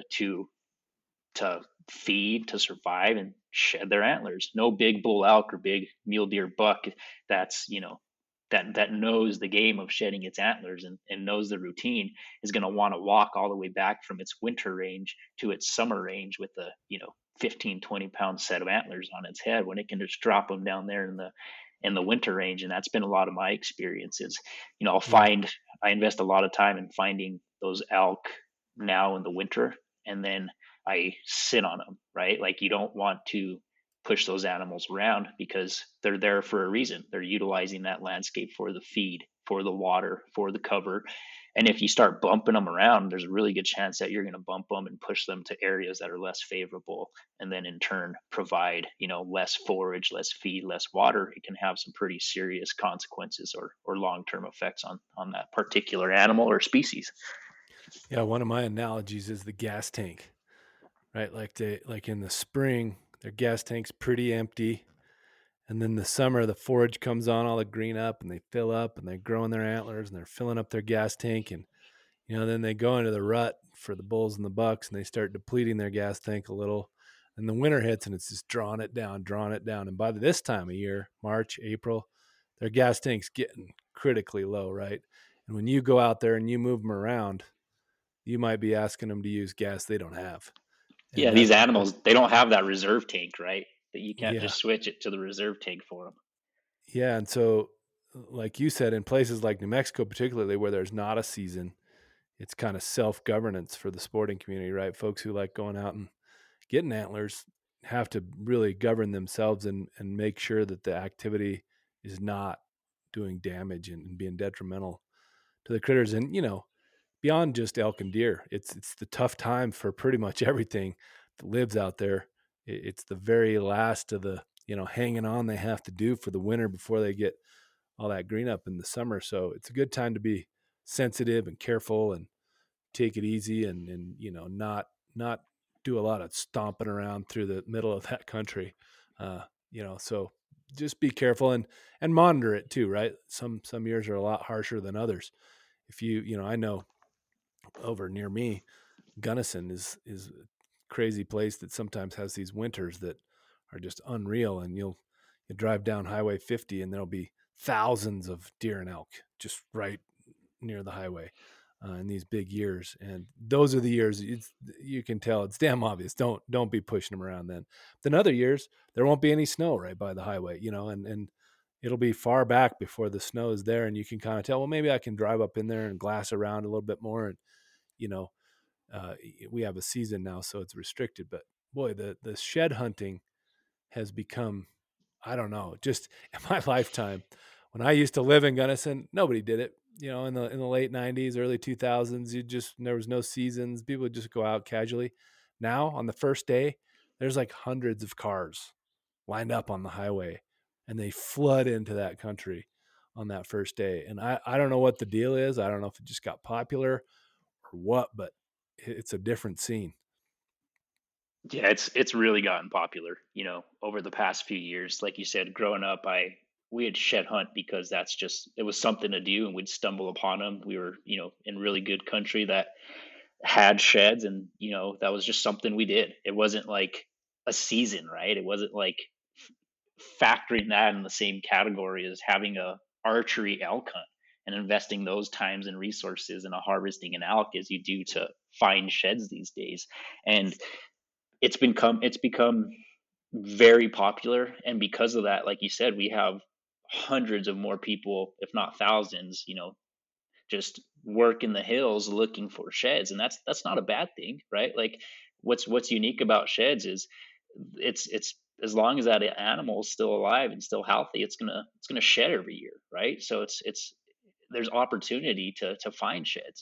S3: to feed, to survive, and shed their antlers. No big bull elk or big mule deer buck that's that knows the game of shedding its antlers and knows the routine is going to want to walk all the way back from its winter range to its summer range with a 15-20 pound set of antlers on its head, when it can just drop them down there in the winter range. And that's been a lot of my experiences. I invest a lot of time in finding those elk now in the winter, and then I sit on them, right? Like, you don't want to push those animals around because they're there for a reason. They're utilizing that landscape for the feed, for the water, for the cover. And if you start bumping them around, there's a really good chance that you're going to bump them and push them to areas that are less favorable, and then in turn provide, less forage, less feed, less water. It can have some pretty serious consequences or long-term effects on that particular animal or species.
S4: Yeah, one of my analogies is the gas tank, right? Like in the spring, their gas tank's pretty empty, and then the summer, the forage comes on, all the green up, and they fill up, and they're growing their antlers, and they're filling up their gas tank, and then they go into the rut for the bulls and the bucks, and they start depleting their gas tank a little, and the winter hits, and it's just drawing it down, and by this time of year, March, April, their gas tank's getting critically low, right? And when you go out there and you move them around, you might be asking them to use gas they don't have.
S3: Yeah, these animals, they don't have that reserve tank, right? That you can't just switch it to the reserve tank for them.
S4: Yeah, and so, like you said, in places like New Mexico, particularly where there's not a season, it's kind of self-governance for the sporting community, right? Folks who like going out and getting antlers have to really govern themselves and make sure that the activity is not doing damage and being detrimental to the critters. And, beyond just elk and deer, it's the tough time for pretty much everything that lives out there. It's the very last of the, hanging on they have to do for the winter before they get all that green up in the summer. So it's a good time to be sensitive and careful and take it easy and not do a lot of stomping around through the middle of that country. So just be careful and monitor it too, right? Some years are a lot harsher than others. If I know over near me, Gunnison is a crazy place that sometimes has these winters that are just unreal. And you'll drive down Highway 50 and there'll be thousands of deer and elk just right near the highway in these big years. And those are the years you can tell it's damn obvious. Don't be pushing them around then. Then other years, there won't be any snow right by the highway, and it'll be far back before the snow is there. And you can kind of tell, well, maybe I can drive up in there and glass around a little bit more. And, we have a season now, so it's restricted, but boy, the shed hunting has become, I don't know, just in my lifetime. When I used to live in Gunnison, nobody did it. In the late 90s, early 2000s, there was no seasons. People would just go out casually. Now, on the first day, there's like hundreds of cars lined up on the highway, and they flood into that country on that first day. And I don't know what the deal is. I don't know if it just got popular or what, but it's a different scene.
S3: Yeah, it's really gotten popular, over the past few years. Like you said, growing up, we had shed hunt because it was something to do, and we'd stumble upon them. We were, in really good country that had sheds, and, that was just something we did. It wasn't like a season, right? It wasn't like factoring that in the same category as having a archery elk hunt and investing those times and resources in a harvesting an elk as you do to find sheds these days. And it's become very popular. And because of that, like you said, we have hundreds of more people, if not thousands, just work in the hills looking for sheds. And that's not a bad thing, right? Like what's unique about sheds is it's as long as that animal is still alive and still healthy, it's gonna shed every year, right? So it's there's opportunity to find sheds.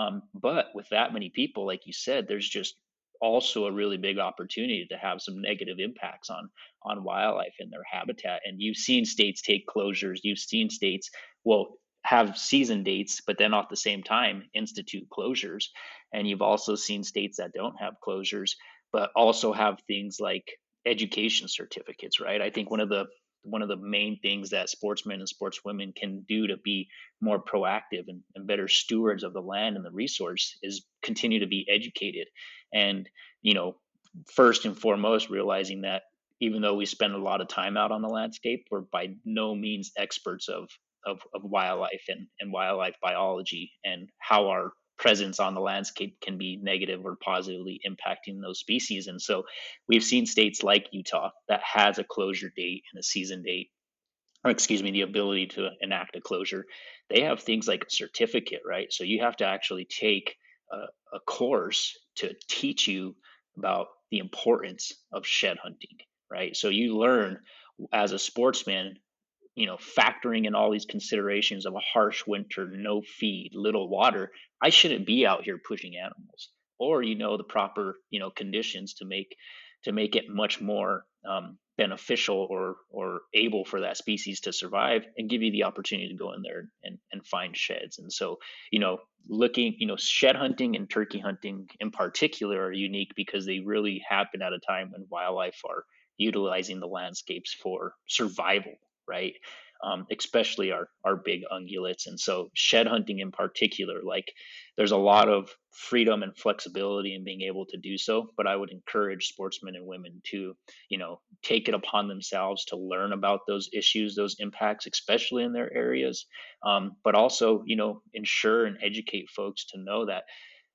S3: But with that many people, like you said, there's just also a really big opportunity to have some negative impacts on wildlife and their habitat. And you've seen states take closures. You've seen states, well, have season dates, but then at the same time institute closures. And you've also seen states that don't have closures, but also have things like education certificates, right? I think one of the main things that sportsmen and sportswomen can do to be more proactive and better stewards of the land and the resource is continue to be educated. And, you know, first and foremost, realizing that even though we spend a lot of time out on the landscape, we're by no means experts of wildlife and wildlife biology and how our presence on the landscape can be negative or positively impacting those species. And so we've seen states like Utah that has a closure date and a season date, or excuse me, the ability to enact a closure. They have things like a certificate, right? So you have to actually take a course to teach you about the importance of shed hunting, right? So you learn as a sportsman, factoring in all these considerations of a harsh winter, no feed, little water, I shouldn't be out here pushing animals. Or the proper conditions to make it much more beneficial or able for that species to survive, and give you the opportunity to go in there and find sheds. And so looking shed hunting and turkey hunting in particular are unique because they really happen at a time when wildlife are utilizing the landscapes for survival, right? Especially our big ungulates. And so shed hunting in particular, like there's a lot of freedom and flexibility in being able to do so. But I would encourage sportsmen and women to, take it upon themselves to learn about those issues, those impacts, especially in their areas. But also, ensure and educate folks to know that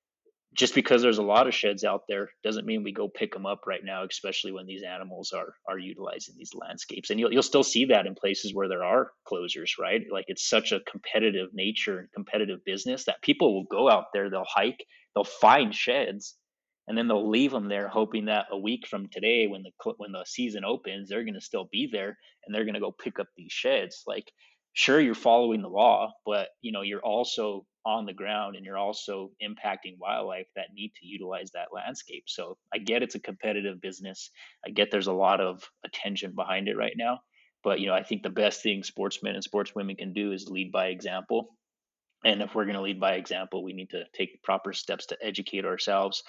S3: just because there's a lot of sheds out there doesn't mean we go pick them up right now, especially when these animals are utilizing these landscapes. And you'll still see that in places where there are closures, right? Like it's such a competitive nature and competitive business that people will go out there, they'll hike, they'll find sheds, and then they'll leave them there, hoping that a week from today, when the season opens, they're going to still be there and they're going to go pick up these sheds. Like, sure, you're following the law, but you're also on the ground and you're also impacting wildlife that need to utilize that landscape. So I get it's a competitive business. I get there's a lot of attention behind it right now, but I think the best thing sportsmen and sportswomen can do is lead by example. And if we're going to lead by example, we need to take proper steps to educate ourselves,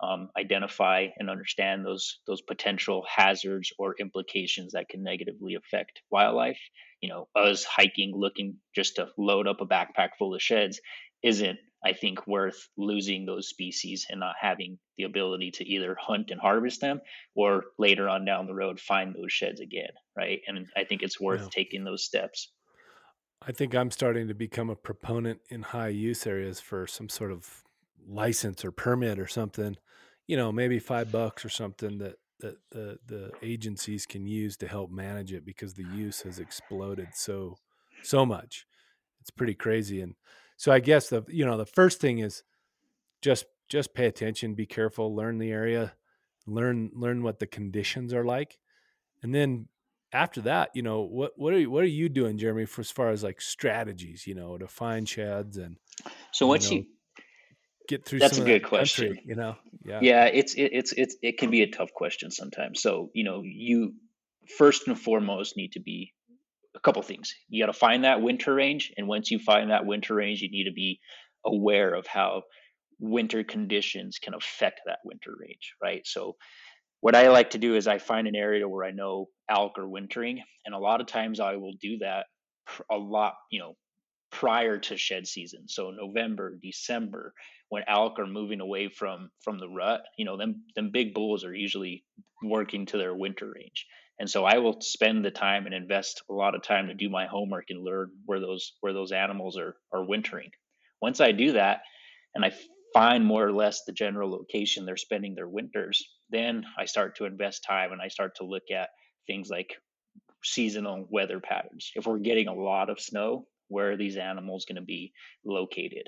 S3: identify and understand those potential hazards or implications that can negatively affect wildlife. Us hiking, looking just to load up a backpack full of sheds isn't, I think, worth losing those species and not having the ability to either hunt and harvest them or later on down the road find those sheds again, right? And I think it's worth taking those steps.
S4: I think I'm starting to become a proponent in high use areas for some sort of license or permit or something, maybe $5 or something that the agencies can use to help manage it, because the use has exploded so much. It's pretty crazy. And so I guess the first thing is just pay attention, be careful, learn the area, learn what the conditions are like. And then after that, what are you doing, Jeremy, for as far as like strategies, to find sheds and
S3: so once you
S4: get through
S3: that's
S4: some
S3: a
S4: of
S3: good
S4: that
S3: question.
S4: country,
S3: Yeah, it can be a tough question sometimes. So you first and foremost need to be a couple things. You got to find that winter range, and once you find that winter range, you need to be aware of how winter conditions can affect that winter range, right? So what I like to do is I find an area where I know elk are wintering, and a lot of times I will do that a lot, prior to shed season. So November, December, when elk are moving away from the rut, them big bulls are usually working to their winter range. And so I will spend the time and invest a lot of time to do my homework and learn where those animals are wintering. Once I do that and I find more or less the general location they're spending their winters, then I start to invest time and I start to look at things like seasonal weather patterns. If we're getting a lot of snow, where are these animals going to be located?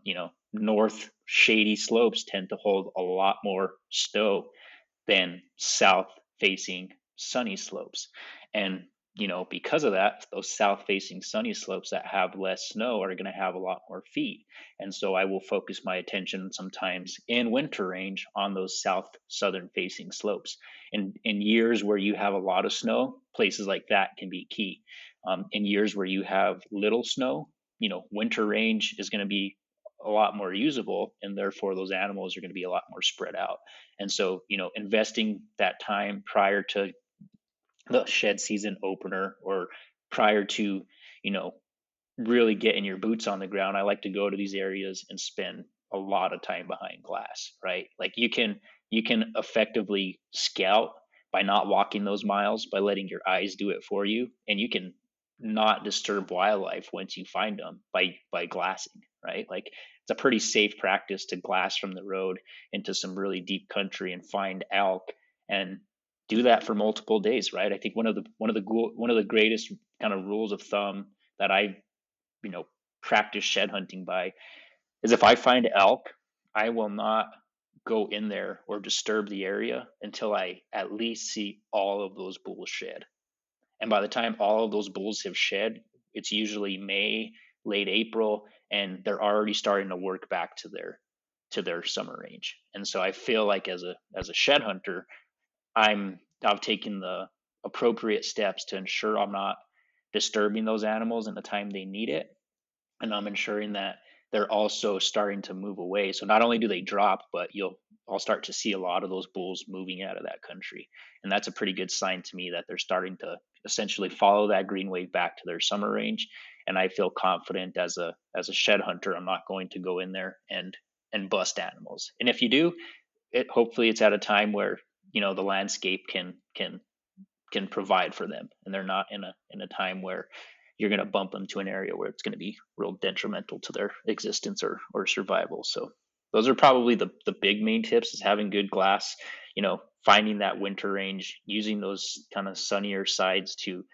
S3: North shady slopes tend to hold a lot more snow than south facing sunny slopes. And, because of that, those south facing sunny slopes that have less snow are going to have a lot more feed. And so I will focus my attention sometimes in winter range on those southern facing slopes. And in years where you have a lot of snow, places like that can be key. In years where you have little snow, winter range is going to be a lot more usable, and therefore those animals are going to be a lot more spread out. And so, investing that time prior to the shed season opener, or prior to, really getting your boots on the ground, I like to go to these areas and spend a lot of time behind glass, right? Like you can effectively scout by not walking those miles, by letting your eyes do it for you, and you can not disturb wildlife once you find them by glassing, right? Like it's a pretty safe practice to glass from the road into some really deep country and find elk, and do that for multiple days, right? I think one of the greatest kind of rules of thumb that I practice shed hunting by is, if I find elk, I will not go in there or disturb the area until I at least see all of those bulls shed. And by the time all of those bulls have shed, it's usually May, late April, and they're already starting to work back to their summer range. And so I feel like as a shed hunter, I've taken the appropriate steps to ensure I'm not disturbing those animals in the time they need it, and I'm ensuring that they're also starting to move away. So not only do they drop, but I'll start to see a lot of those bulls moving out of that country, and that's a pretty good sign to me that they're starting to essentially follow that green wave back to their summer range. And I feel confident as a shed hunter, I'm not going to go in there and bust animals. And if you do, hopefully it's at a time where the landscape can provide for them, and they're not in a time where you're going to bump them to an area where it's going to be real detrimental to their existence or survival. So those are probably the big main tips: is having good glass, finding that winter range, using those kind of sunnier sides to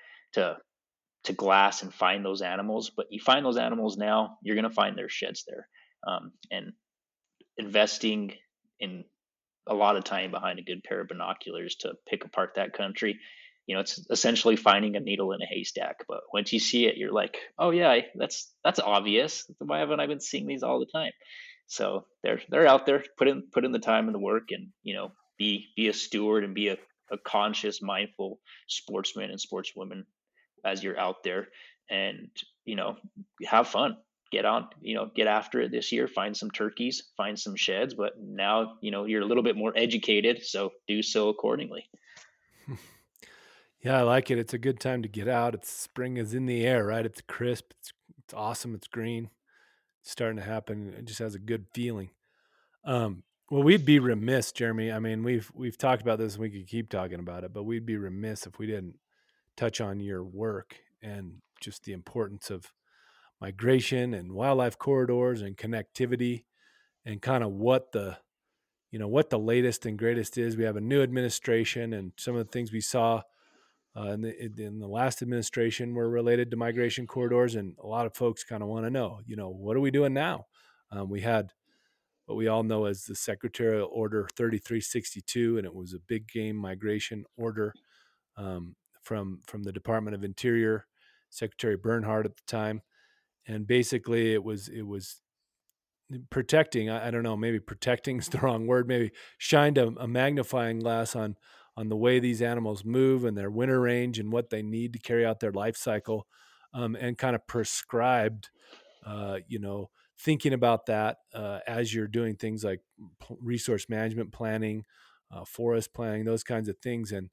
S3: glass and find those animals. But you find those animals now, you're going to find their sheds there, and investing in a lot of time behind a good pair of binoculars to pick apart that country. It's essentially finding a needle in a haystack. But once you see it, you're like, oh yeah, that's obvious. Why haven't I been seeing these all the time? So they're out there. Put in the time and the work, and be a steward and be a conscious, mindful sportsman and sportswoman as you're out there, and have fun. Get after it this year. Find some turkeys, find some sheds. But now you're a little bit more educated, so do so accordingly.
S4: Yeah, I like it. It's a good time to get out. Spring is in the air, right? It's crisp. It's awesome. It's green. It's starting to happen. It just has a good feeling. Well, we'd be remiss, Jeremy. I mean, we've talked about this and we could keep talking about it, but we'd be remiss if we didn't touch on your work and just the importance of migration and wildlife corridors and connectivity, and kind of what the latest and greatest is. We have a new administration, and some of the things we saw in the last administration were related to migration corridors, and a lot of folks kind of want to know, what are we doing now? We had what we all know as the Secretarial Order 3362, and it was a big game migration order from the Department of Interior, Secretary Bernhardt at the time, and basically it was protecting. I don't know, maybe protecting is the wrong word. Maybe shined a magnifying glass on the way these animals move and their winter range and what they need to carry out their life cycle, and kind of prescribed, thinking about that as you're doing things like resource management planning, forest planning, those kinds of things. And,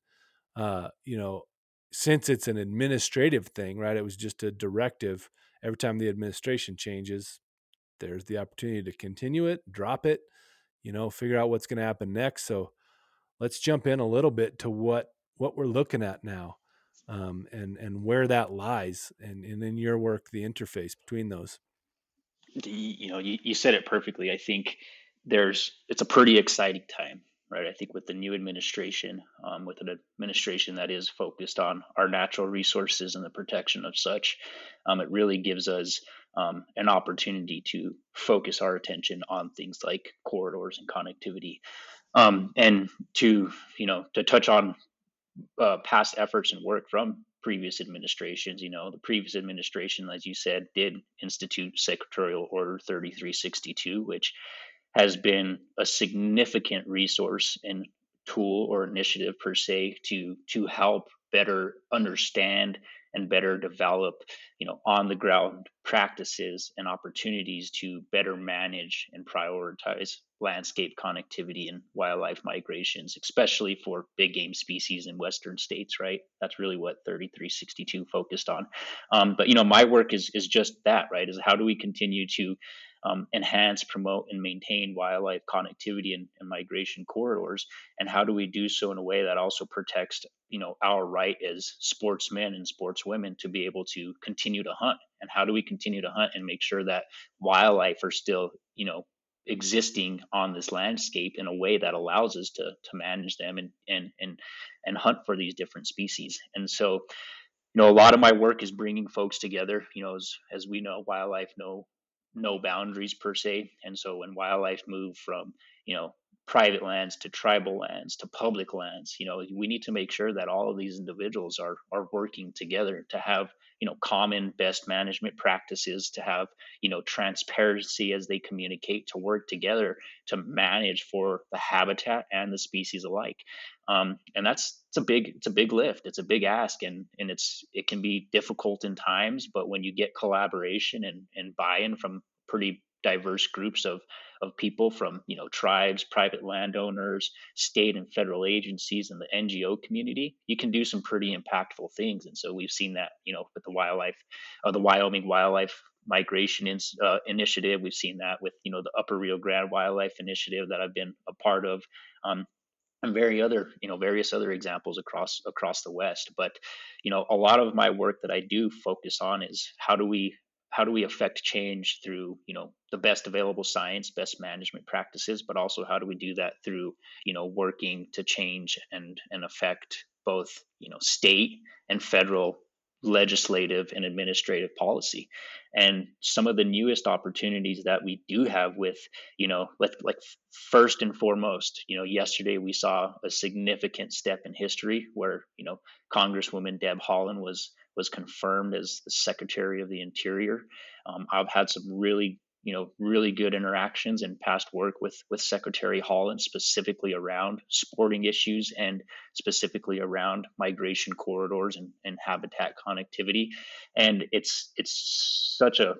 S4: since it's an administrative thing, right, it was just a directive. Every time the administration changes, there's the opportunity to continue it, drop it, figure out what's going to happen next. So let's jump in a little bit to what we're looking at now, and where that lies, and in your work, the interface between those.
S3: You said it perfectly. I think it's a pretty exciting time, right? I think with the new administration, with an administration that is focused on our natural resources and the protection of such, it really gives us an opportunity to focus our attention on things like corridors and connectivity. And to touch on past efforts and work from previous administrations. The previous administration, as you said, did institute Secretarial Order 3362, which has been a significant resource and tool or initiative per se to help better understand and better develop on the ground practices and opportunities to better manage and prioritize landscape connectivity and wildlife migrations, especially for big game species in western states, right? That's really what 3362 focused on. But my work is just that, right? Is how do we continue to enhance, promote, and maintain wildlife connectivity and migration corridors, and how do we do so in a way that also protects our right as sportsmen and sportswomen to be able to continue to hunt, and how do we continue to hunt and make sure that wildlife are still existing on this landscape in a way that allows us to manage them and hunt for these different species. And so a lot of my work is bringing folks together. As we know, wildlife no boundaries per se. And so when wildlife move from private lands to tribal lands to public lands, we need to make sure that all of these individuals are working together to have common best management practices, to have transparency as they communicate, to work together to manage for the habitat and the species alike. And it's a big lift. It's a big ask, and it can be difficult in times, but when you get collaboration and buy-in from pretty diverse groups of people from tribes, private landowners, state and federal agencies, and the NGO community, you can do some pretty impactful things. And so we've seen that with the Wyoming Wildlife Migration Initiative. We've seen that with the Upper Rio Grande Wildlife Initiative that I've been a part of. And various other examples across the West. But a lot of my work that I do focus on is how do we affect change through the best available science, best management practices, but also how do we do that through working to change and affect both state and federal legislative and administrative policy. And some of the newest opportunities that we do have with like first and foremost, yesterday we saw a significant step in history where Congresswoman Deb Haaland was confirmed as the Secretary of the Interior. I've had some really good interactions and past work with Secretary Haaland, specifically around sporting issues and specifically around migration corridors and habitat connectivity. And it's such a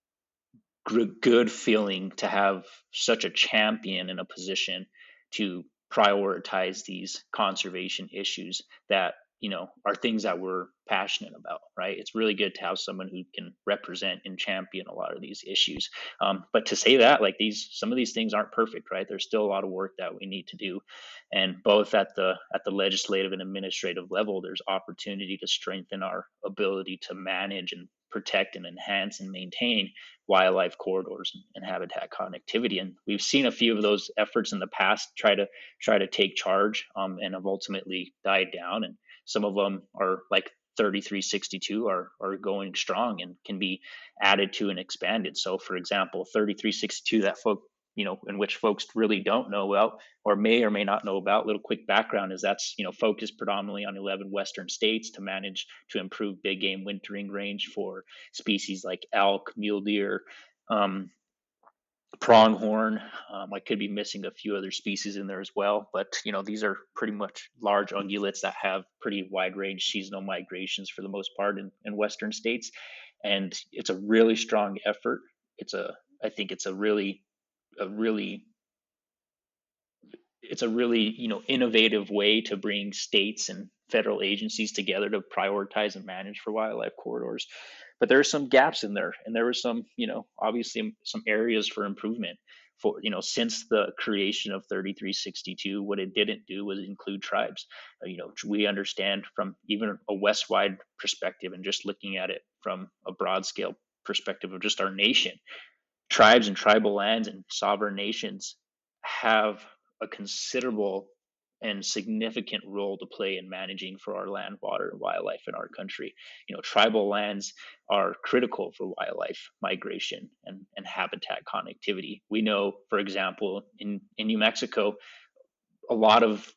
S3: good feeling to have such a champion in a position to prioritize these conservation issues that are things that we're passionate about, right? It's really good to have someone who can represent and champion a lot of these issues. But to say that, some of these things aren't perfect, right? There's still a lot of work that we need to do, and both at the legislative and administrative level, there's opportunity to strengthen our ability to manage and protect and enhance and maintain wildlife corridors and habitat connectivity. And we've seen a few of those efforts in the past try to take charge and have ultimately died down. And some of them are like 3362 are going strong and can be added to and expanded. So for example, 3362 that in which folks really don't know about or may not know about, little quick background is that's focused predominantly on 11 western states to improve big game wintering range for species like elk, mule deer, pronghorn. I could be missing a few other species in there as well, but these are pretty much large ungulates that have pretty wide range seasonal migrations for the most part in western states. And it's a really strong effort. I think it's a really innovative way to bring states and federal agencies together to prioritize and manage for wildlife corridors. But there are some gaps in there, and there were some, obviously some areas for improvement. For since the creation of 3362, what it didn't do was include tribes. We understand from even a west-wide perspective, and just looking at it from a broad scale perspective of just our nation, tribes and tribal lands and sovereign nations have a considerable and significant role to play in managing for our land, water, and wildlife in our country. Tribal lands are critical for wildlife migration and habitat connectivity. We know, for example, in New Mexico, a lot of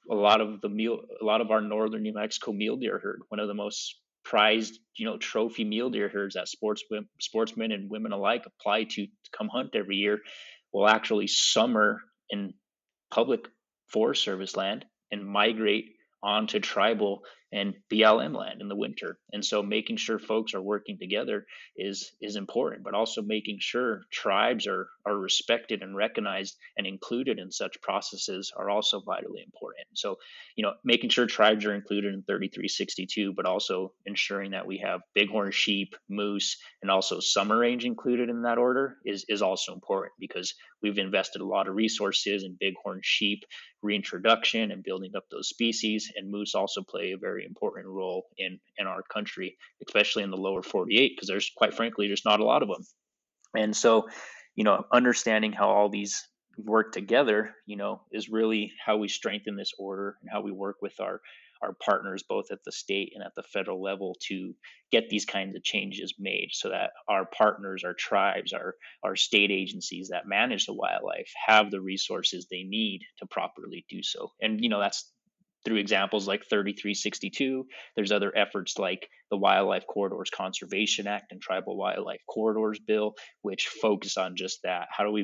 S3: our northern New Mexico mule deer herd, one of the most prized, trophy mule deer herds that sportsmen and women alike apply to come hunt every year, will actually summer in public Forest Service land and migrate onto tribal and BLM land in the winter. And so making sure folks are working together is important, but also making sure tribes are respected and recognized and included in such processes are also vitally important. So, making sure tribes are included in 3362, but also ensuring that we have bighorn sheep, moose, and also summer range included in that order is also important, because we've invested a lot of resources in bighorn sheep reintroduction and building up those species, and moose also play a very important role in our country, especially in the lower 48, because there's, quite frankly, there's not a lot of them. And so, understanding how all these work together, is really how we strengthen this order and how we work with our partners, both at the state and at the federal level, to get these kinds of changes made, so that our partners, our tribes, our state agencies that manage the wildlife have the resources they need to properly do so. And, that's through examples like 3362. There's other efforts like the Wildlife Corridors Conservation Act and Tribal Wildlife Corridors Bill, which focus on just that. How do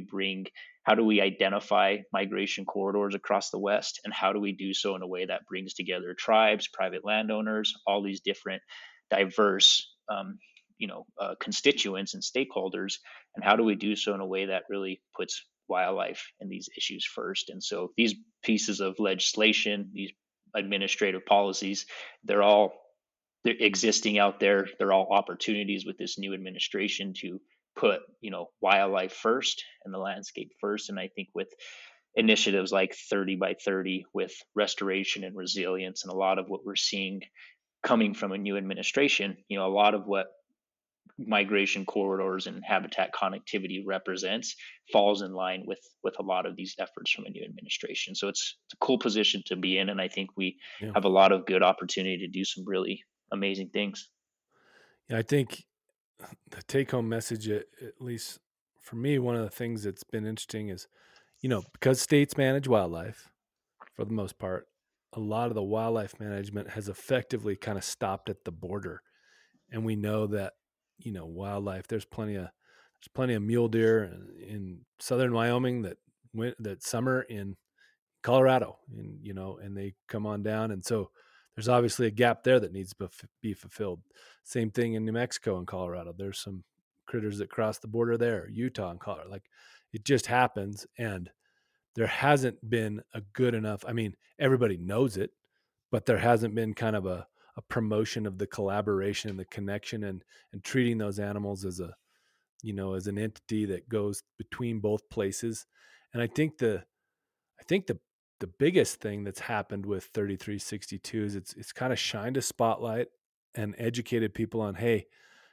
S3: we identify migration corridors across the West, and how do we do so in a way that brings together tribes, private landowners, all these different diverse constituents and stakeholders, and how do we do so in a way that really puts wildlife and these issues first? And so these pieces of legislation, these administrative policies, they're existing out there. They're all opportunities with this new administration to put, wildlife first and the landscape first. And I think with initiatives like 30 by 30, with restoration and resilience, and a lot of what we're seeing coming from a new administration, a lot of what migration corridors and habitat connectivity represents falls in line with a lot of these efforts from a new administration. So it's a cool position to be in, and I think we have a lot of good opportunity to do some really amazing things.
S4: Yeah, I think the take-home message, at least for me, one of the things that's been interesting is, because states manage wildlife for the most part, a lot of the wildlife management has effectively kind of stopped at the border. And we know that, wildlife, there's plenty of mule deer in southern Wyoming that summer in Colorado, and they come on down. And so there's obviously a gap there that needs to be fulfilled. Same thing in New Mexico and Colorado. There's some critters that cross the border there, Utah and Colorado. Like, it just happens. And there hasn't been a good enough, everybody knows it, but there hasn't been kind of a promotion of the collaboration and the connection, and treating those animals as as an entity that goes between both places. And I think the biggest thing that's happened with 3362 is it's kind of shined a spotlight and educated people on, hey,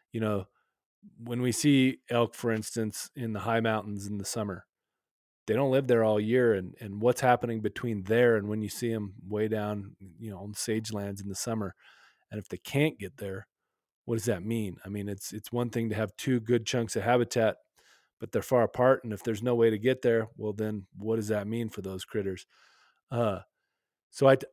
S4: when we see elk, for instance, in the high mountains in the summer, they don't live there all year, and what's happening between there and when you see them way down, on sage lands in the summer. And if they can't get there, what does that mean? It's one thing to have two good chunks of habitat, but they're far apart. And if there's no way to get there, well, then what does that mean for those critters? So what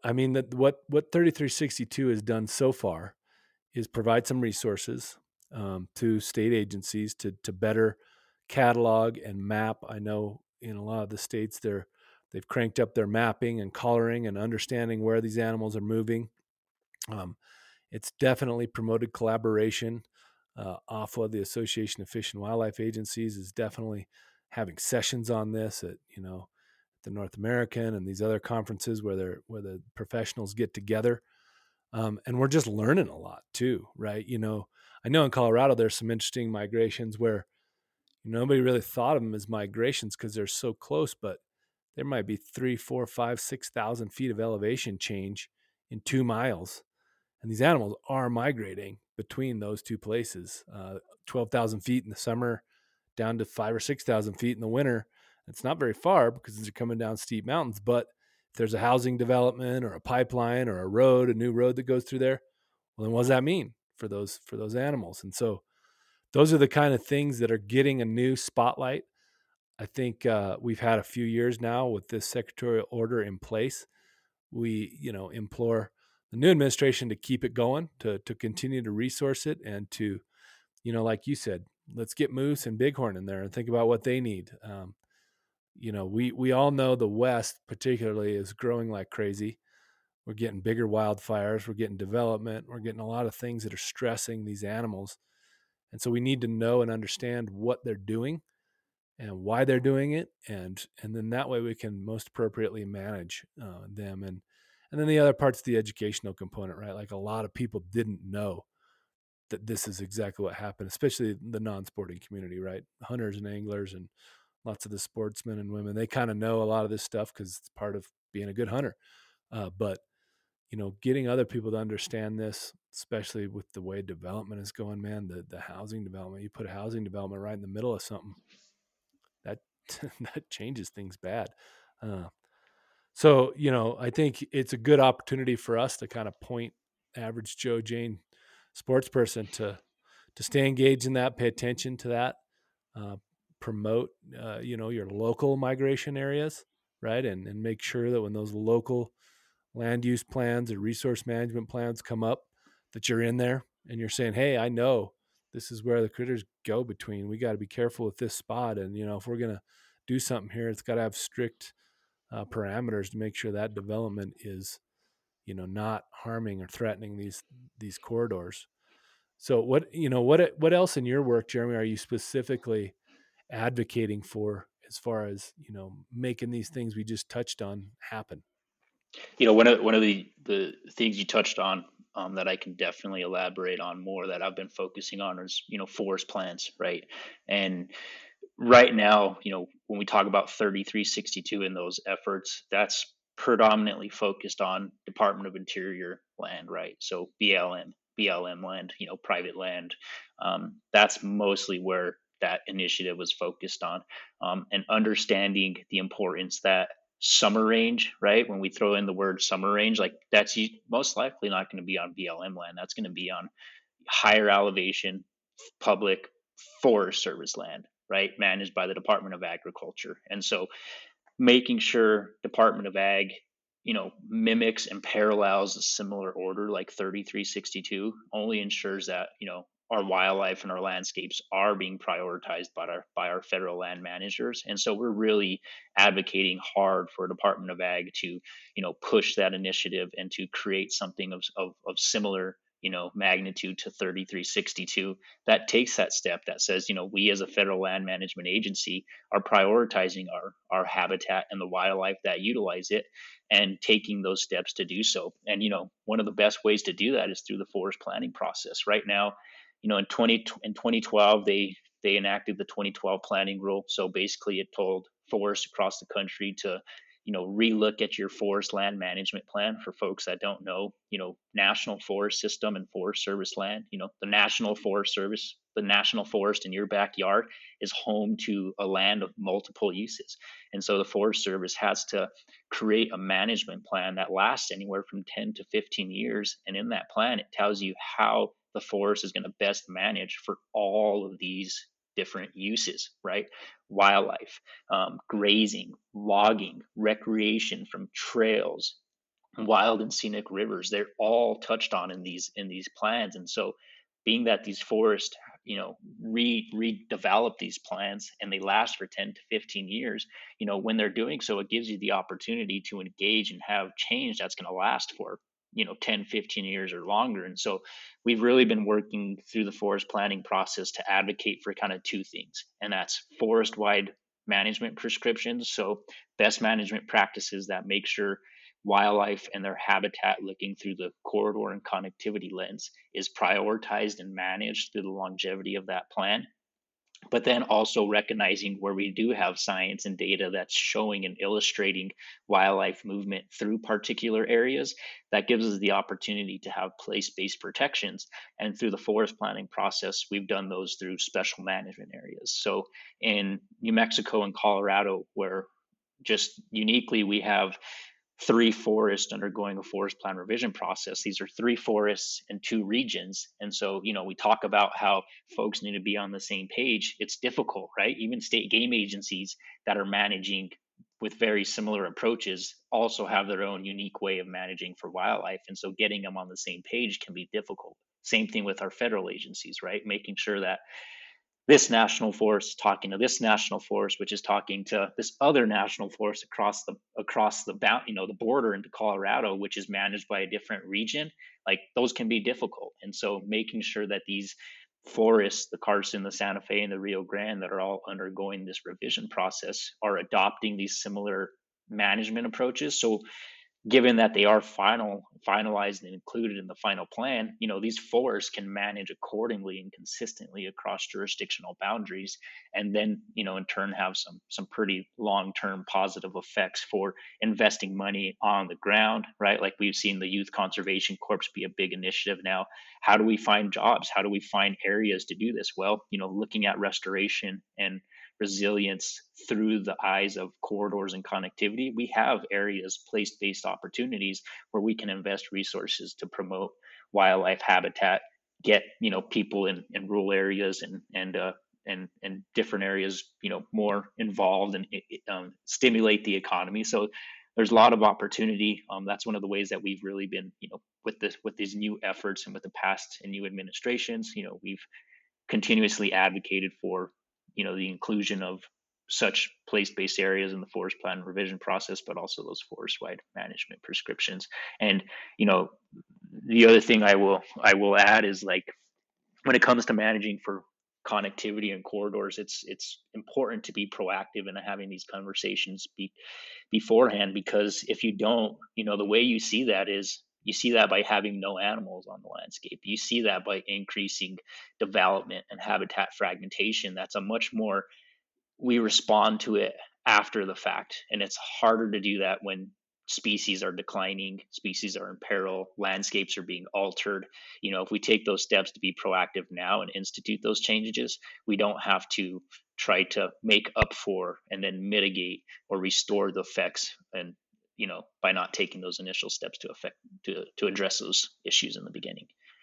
S4: 3362 has done so far is provide some resources to state agencies to better catalog and map. I know in a lot of the states they've cranked up their mapping and collaring and understanding where these animals are moving. It's definitely promoted collaboration. AFWA, the Association of Fish and Wildlife Agencies, is definitely having sessions on this at the North American and these other conferences where the professionals get together, and we're just learning a lot too, right? I know in Colorado there's some interesting migrations where nobody really thought of them as migrations because they're so close, but there might be 3, 4, 5, 6,000 feet of elevation change in 2 miles. And these animals are migrating between those two places, 12,000 feet in the summer down to 5,000 or 6,000 feet in the winter. It's not very far because they're coming down steep mountains, but if there's a housing development or a pipeline or a new road that goes through there, well, then what does that mean for those animals? And so those are the kind of things that are getting a new spotlight. I think we've had a few years now with this secretarial order in place. We, implore the new administration to keep it going, to continue to resource it, and to, like you said, let's get Moose and Bighorn in there and think about what they need. We all know the West particularly is growing like crazy. We're getting bigger wildfires. We're getting development. We're getting a lot of things that are stressing these animals. And so we need to know and understand what they're doing and why they're doing it. And then that way we can most appropriately manage them. And then the other part's the educational component, right? Like a lot of people didn't know that this is exactly what happened, especially the non-sporting community, right? Hunters and anglers and lots of the sportsmen and women, they kind of know a lot of this stuff because it's part of being a good hunter. But getting other people to understand this, especially with the way development is going, man, the housing development, you put a housing development right in the middle of something, that that changes things bad. So, I think it's a good opportunity for us to kind of point average Joe Jane sports person to stay engaged in that, pay attention to that, promote, your local migration areas, right? And make sure that when those local land use plans or resource management plans come up, that you're in there and you're saying, hey, I know this is where the critters go between. We got to be careful with this spot. And, if we're going to do something here, it's got to have strict parameters to make sure that development is, not harming or threatening these corridors. So what else in your work, Jeremy, are you specifically advocating for as far as, making these things we just touched on happen?
S3: One of the things you touched on, that I can definitely elaborate on more, that I've been focusing on, is forest plans, right? And right now, when we talk about 3362 in those efforts, that's predominantly focused on Department of Interior land, right? So BLM land, private land. That's mostly where that initiative was focused on, and understanding the importance that summer range, right? When we throw in the word summer range, like that's most likely not going to be on BLM land. That's going to be on higher elevation public Forest Service land, right? Managed by the Department of Agriculture. And so making sure Department of Ag, mimics and parallels a similar order like 3362 only ensures that, our wildlife and our landscapes are being prioritized by our federal land managers. And so we're really advocating hard for Department of Ag to, push that initiative and to create something of similar, magnitude to 3362 that takes that step, that says, we as a federal land management agency are prioritizing our habitat and the wildlife that utilize it, and taking those steps to do so. And one of the best ways to do that is through the forest planning process. Right now, in 2012 they enacted the 2012 planning rule. So basically it told forests across the country to relook at your forest land management plan. For folks that don't know, National Forest System and Forest Service land, the National Forest Service, the national forest in your backyard is home to a land of multiple uses. And so the Forest Service has to create a management plan that lasts anywhere from 10 to 15 years. And in that plan, it tells you how the forest is going to best manage for all of these different uses, right? Wildlife, grazing, logging, recreation from trails, wild and scenic rivers. They're all touched on in these plans. And so being that these forests, redevelop these plans and they last for 10 to 15 years, when they're doing so, it gives you the opportunity to engage and have change that's going to last for 10, 15 years or longer. And so we've really been working through the forest planning process to advocate for kind of two things, and that's forest wide management prescriptions. So best management practices that make sure wildlife and their habitat, looking through the corridor and connectivity lens, is prioritized and managed through the longevity of that plan. But then also recognizing where we do have science and data that's showing and illustrating wildlife movement through particular areas, that gives us the opportunity to have place-based protections. And through the forest planning process, we've done those through special management areas. So in New Mexico and Colorado, where just uniquely we have 3 forests undergoing a forest plan revision process. These are 3 forests in 2 regions. And so, we talk about how folks need to be on the same page. It's difficult, right? Even state game agencies that are managing with very similar approaches also have their own unique way of managing for wildlife. And so getting them on the same page can be difficult. Same thing with our federal agencies, right? Making sure that this national forest talking to this national forest, which is talking to this other national forest across the the border into Colorado, which is managed by a different region. Like, those can be difficult, and so making sure that these forests, the Carson, the Santa Fe, and the Rio Grande, that are all undergoing this revision process, are adopting these similar management approaches. So given that they are finalized and included in the final plan, these forests can manage accordingly and consistently across jurisdictional boundaries, and then, in turn have some pretty long-term positive effects for investing money on the ground, right? Like we've seen the Youth Conservation Corps be a big initiative now. How do we find jobs? How do we find areas to do this? Well, looking at restoration and resilience through the eyes of corridors and connectivity, we have areas, place-based opportunities where we can invest resources to promote wildlife habitat, get people in rural areas and different areas more involved, and stimulate the economy. So there's a lot of opportunity. That's one of the ways that we've really been with these new efforts, and with the past and new administrations, we've continuously advocated for the inclusion of such place-based areas in the forest plan revision process, but also those forest-wide management prescriptions. And the other thing I will add is, like, when it comes to managing for connectivity and corridors, it's important to be proactive in having these conversations beforehand, because if you don't, the way you see that is, you see that by having no animals on the landscape. You see that by increasing development and habitat fragmentation. That's a much more, we respond to it after the fact. And it's harder to do that when species are declining, species are in peril, landscapes are being altered. If we take those steps to be proactive now and institute those changes, we don't have to try to make up for and then mitigate or restore the effects, and by not taking those initial steps to address those issues in the beginning.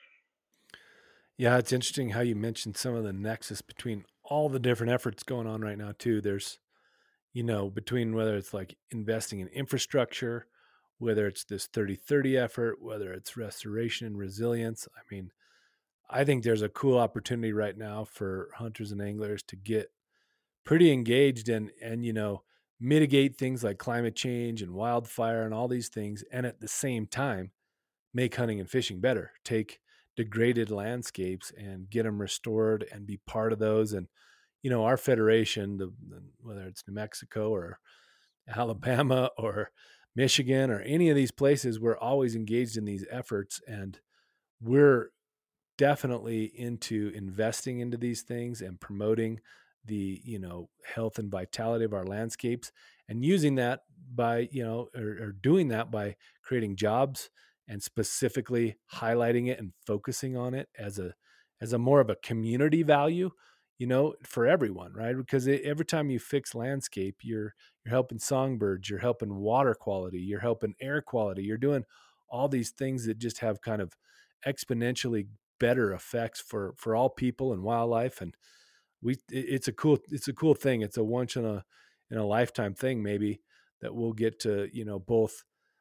S4: Yeah, it's interesting how you mentioned some of the nexus between all the different efforts going on right now too. There's, between whether it's like investing in infrastructure, whether it's this 30-30 effort, whether it's restoration and resilience. I mean, I think there's a cool opportunity right now for hunters and anglers to get pretty engaged and mitigate things like climate change and wildfire and all these things, and at the same time make hunting and fishing better. Take degraded landscapes and get them restored and be part of those. And our federation, whether it's New Mexico or Alabama or Michigan or any of these places, we're always engaged in these efforts, and we're definitely into investing into these things and promoting the health and vitality of our landscapes, and using that by or doing that by creating jobs, and specifically highlighting it and focusing on it as a more of a community value for everyone, right? Because every time you fix landscape, you're helping songbirds, you're helping water quality, you're helping air quality, you're doing all these things that just have kind of exponentially better effects for all people and wildlife. And it's a cool thing. It's a once in a lifetime thing, maybe, that we'll get to both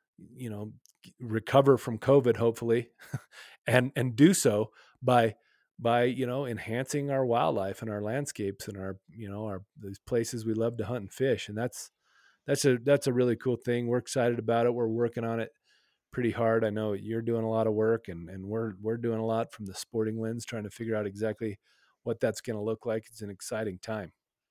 S4: recover from COVID, hopefully, and do so by enhancing our wildlife and our landscapes and our these places we love to hunt and fish. And that's a really cool thing. We're excited about it. We're working on it pretty hard. I know you're doing a lot of work, and we're doing a lot from the sporting lens, trying to figure out exactly what that's going to look like. It's an exciting time.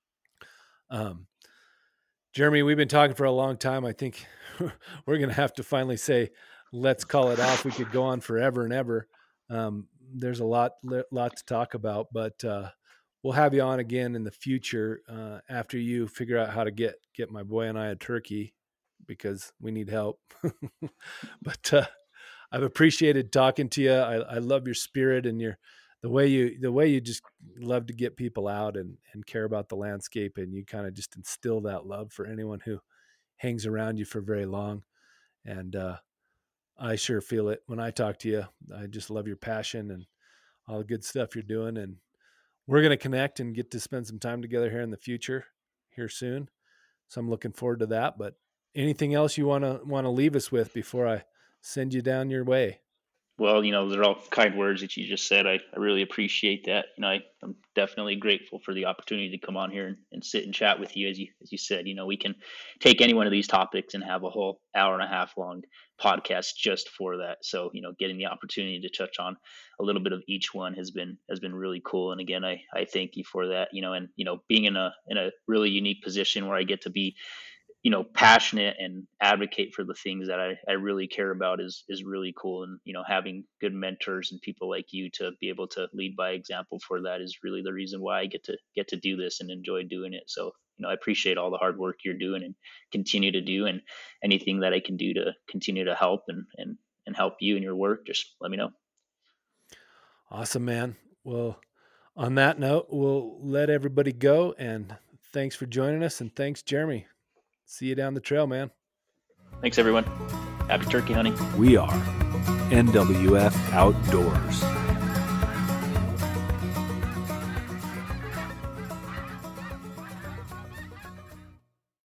S4: Jeremy, we've been talking for a long time. I think we're going to have to finally say, let's call it off. We could go on forever and ever. There's a lot to talk about, but we'll have you on again in the future after you figure out how to get my boy and I a turkey, because we need help. But I've appreciated talking to you. I love your spirit and the way you just love to get people out and care about the landscape, and you kind of just instill that love for anyone who hangs around you for very long. And I sure feel it when I talk to you. I just love your passion and all the good stuff you're doing. And we're going to connect and get to spend some time together here in the future, here soon. So I'm looking forward to that. But anything else you want to leave us with before I send you down your way?
S3: Well, they're all kind words that you just said. I really appreciate that. I'm definitely grateful for the opportunity to come on here and sit and chat with you. As you said, we can take any one of these topics and have a whole hour and a half long podcast just for that. So, getting the opportunity to touch on a little bit of each one has been really cool. And again, I thank you for that, and, being in a really unique position where I get to be, passionate and advocate for the things that I really care about is really cool. And, having good mentors and people like you to be able to lead by example for that is really the reason why I get to do this and enjoy doing it. So, I appreciate all the hard work you're doing and continue to do, and anything that I can do to continue to help and help you in your work, just let me know.
S4: Awesome, man. Well, on that note, we'll let everybody go, and thanks for joining us. And thanks, Jeremy. See you down the trail, man.
S3: Thanks, everyone. Happy turkey hunting.
S4: We are NWF Outdoors.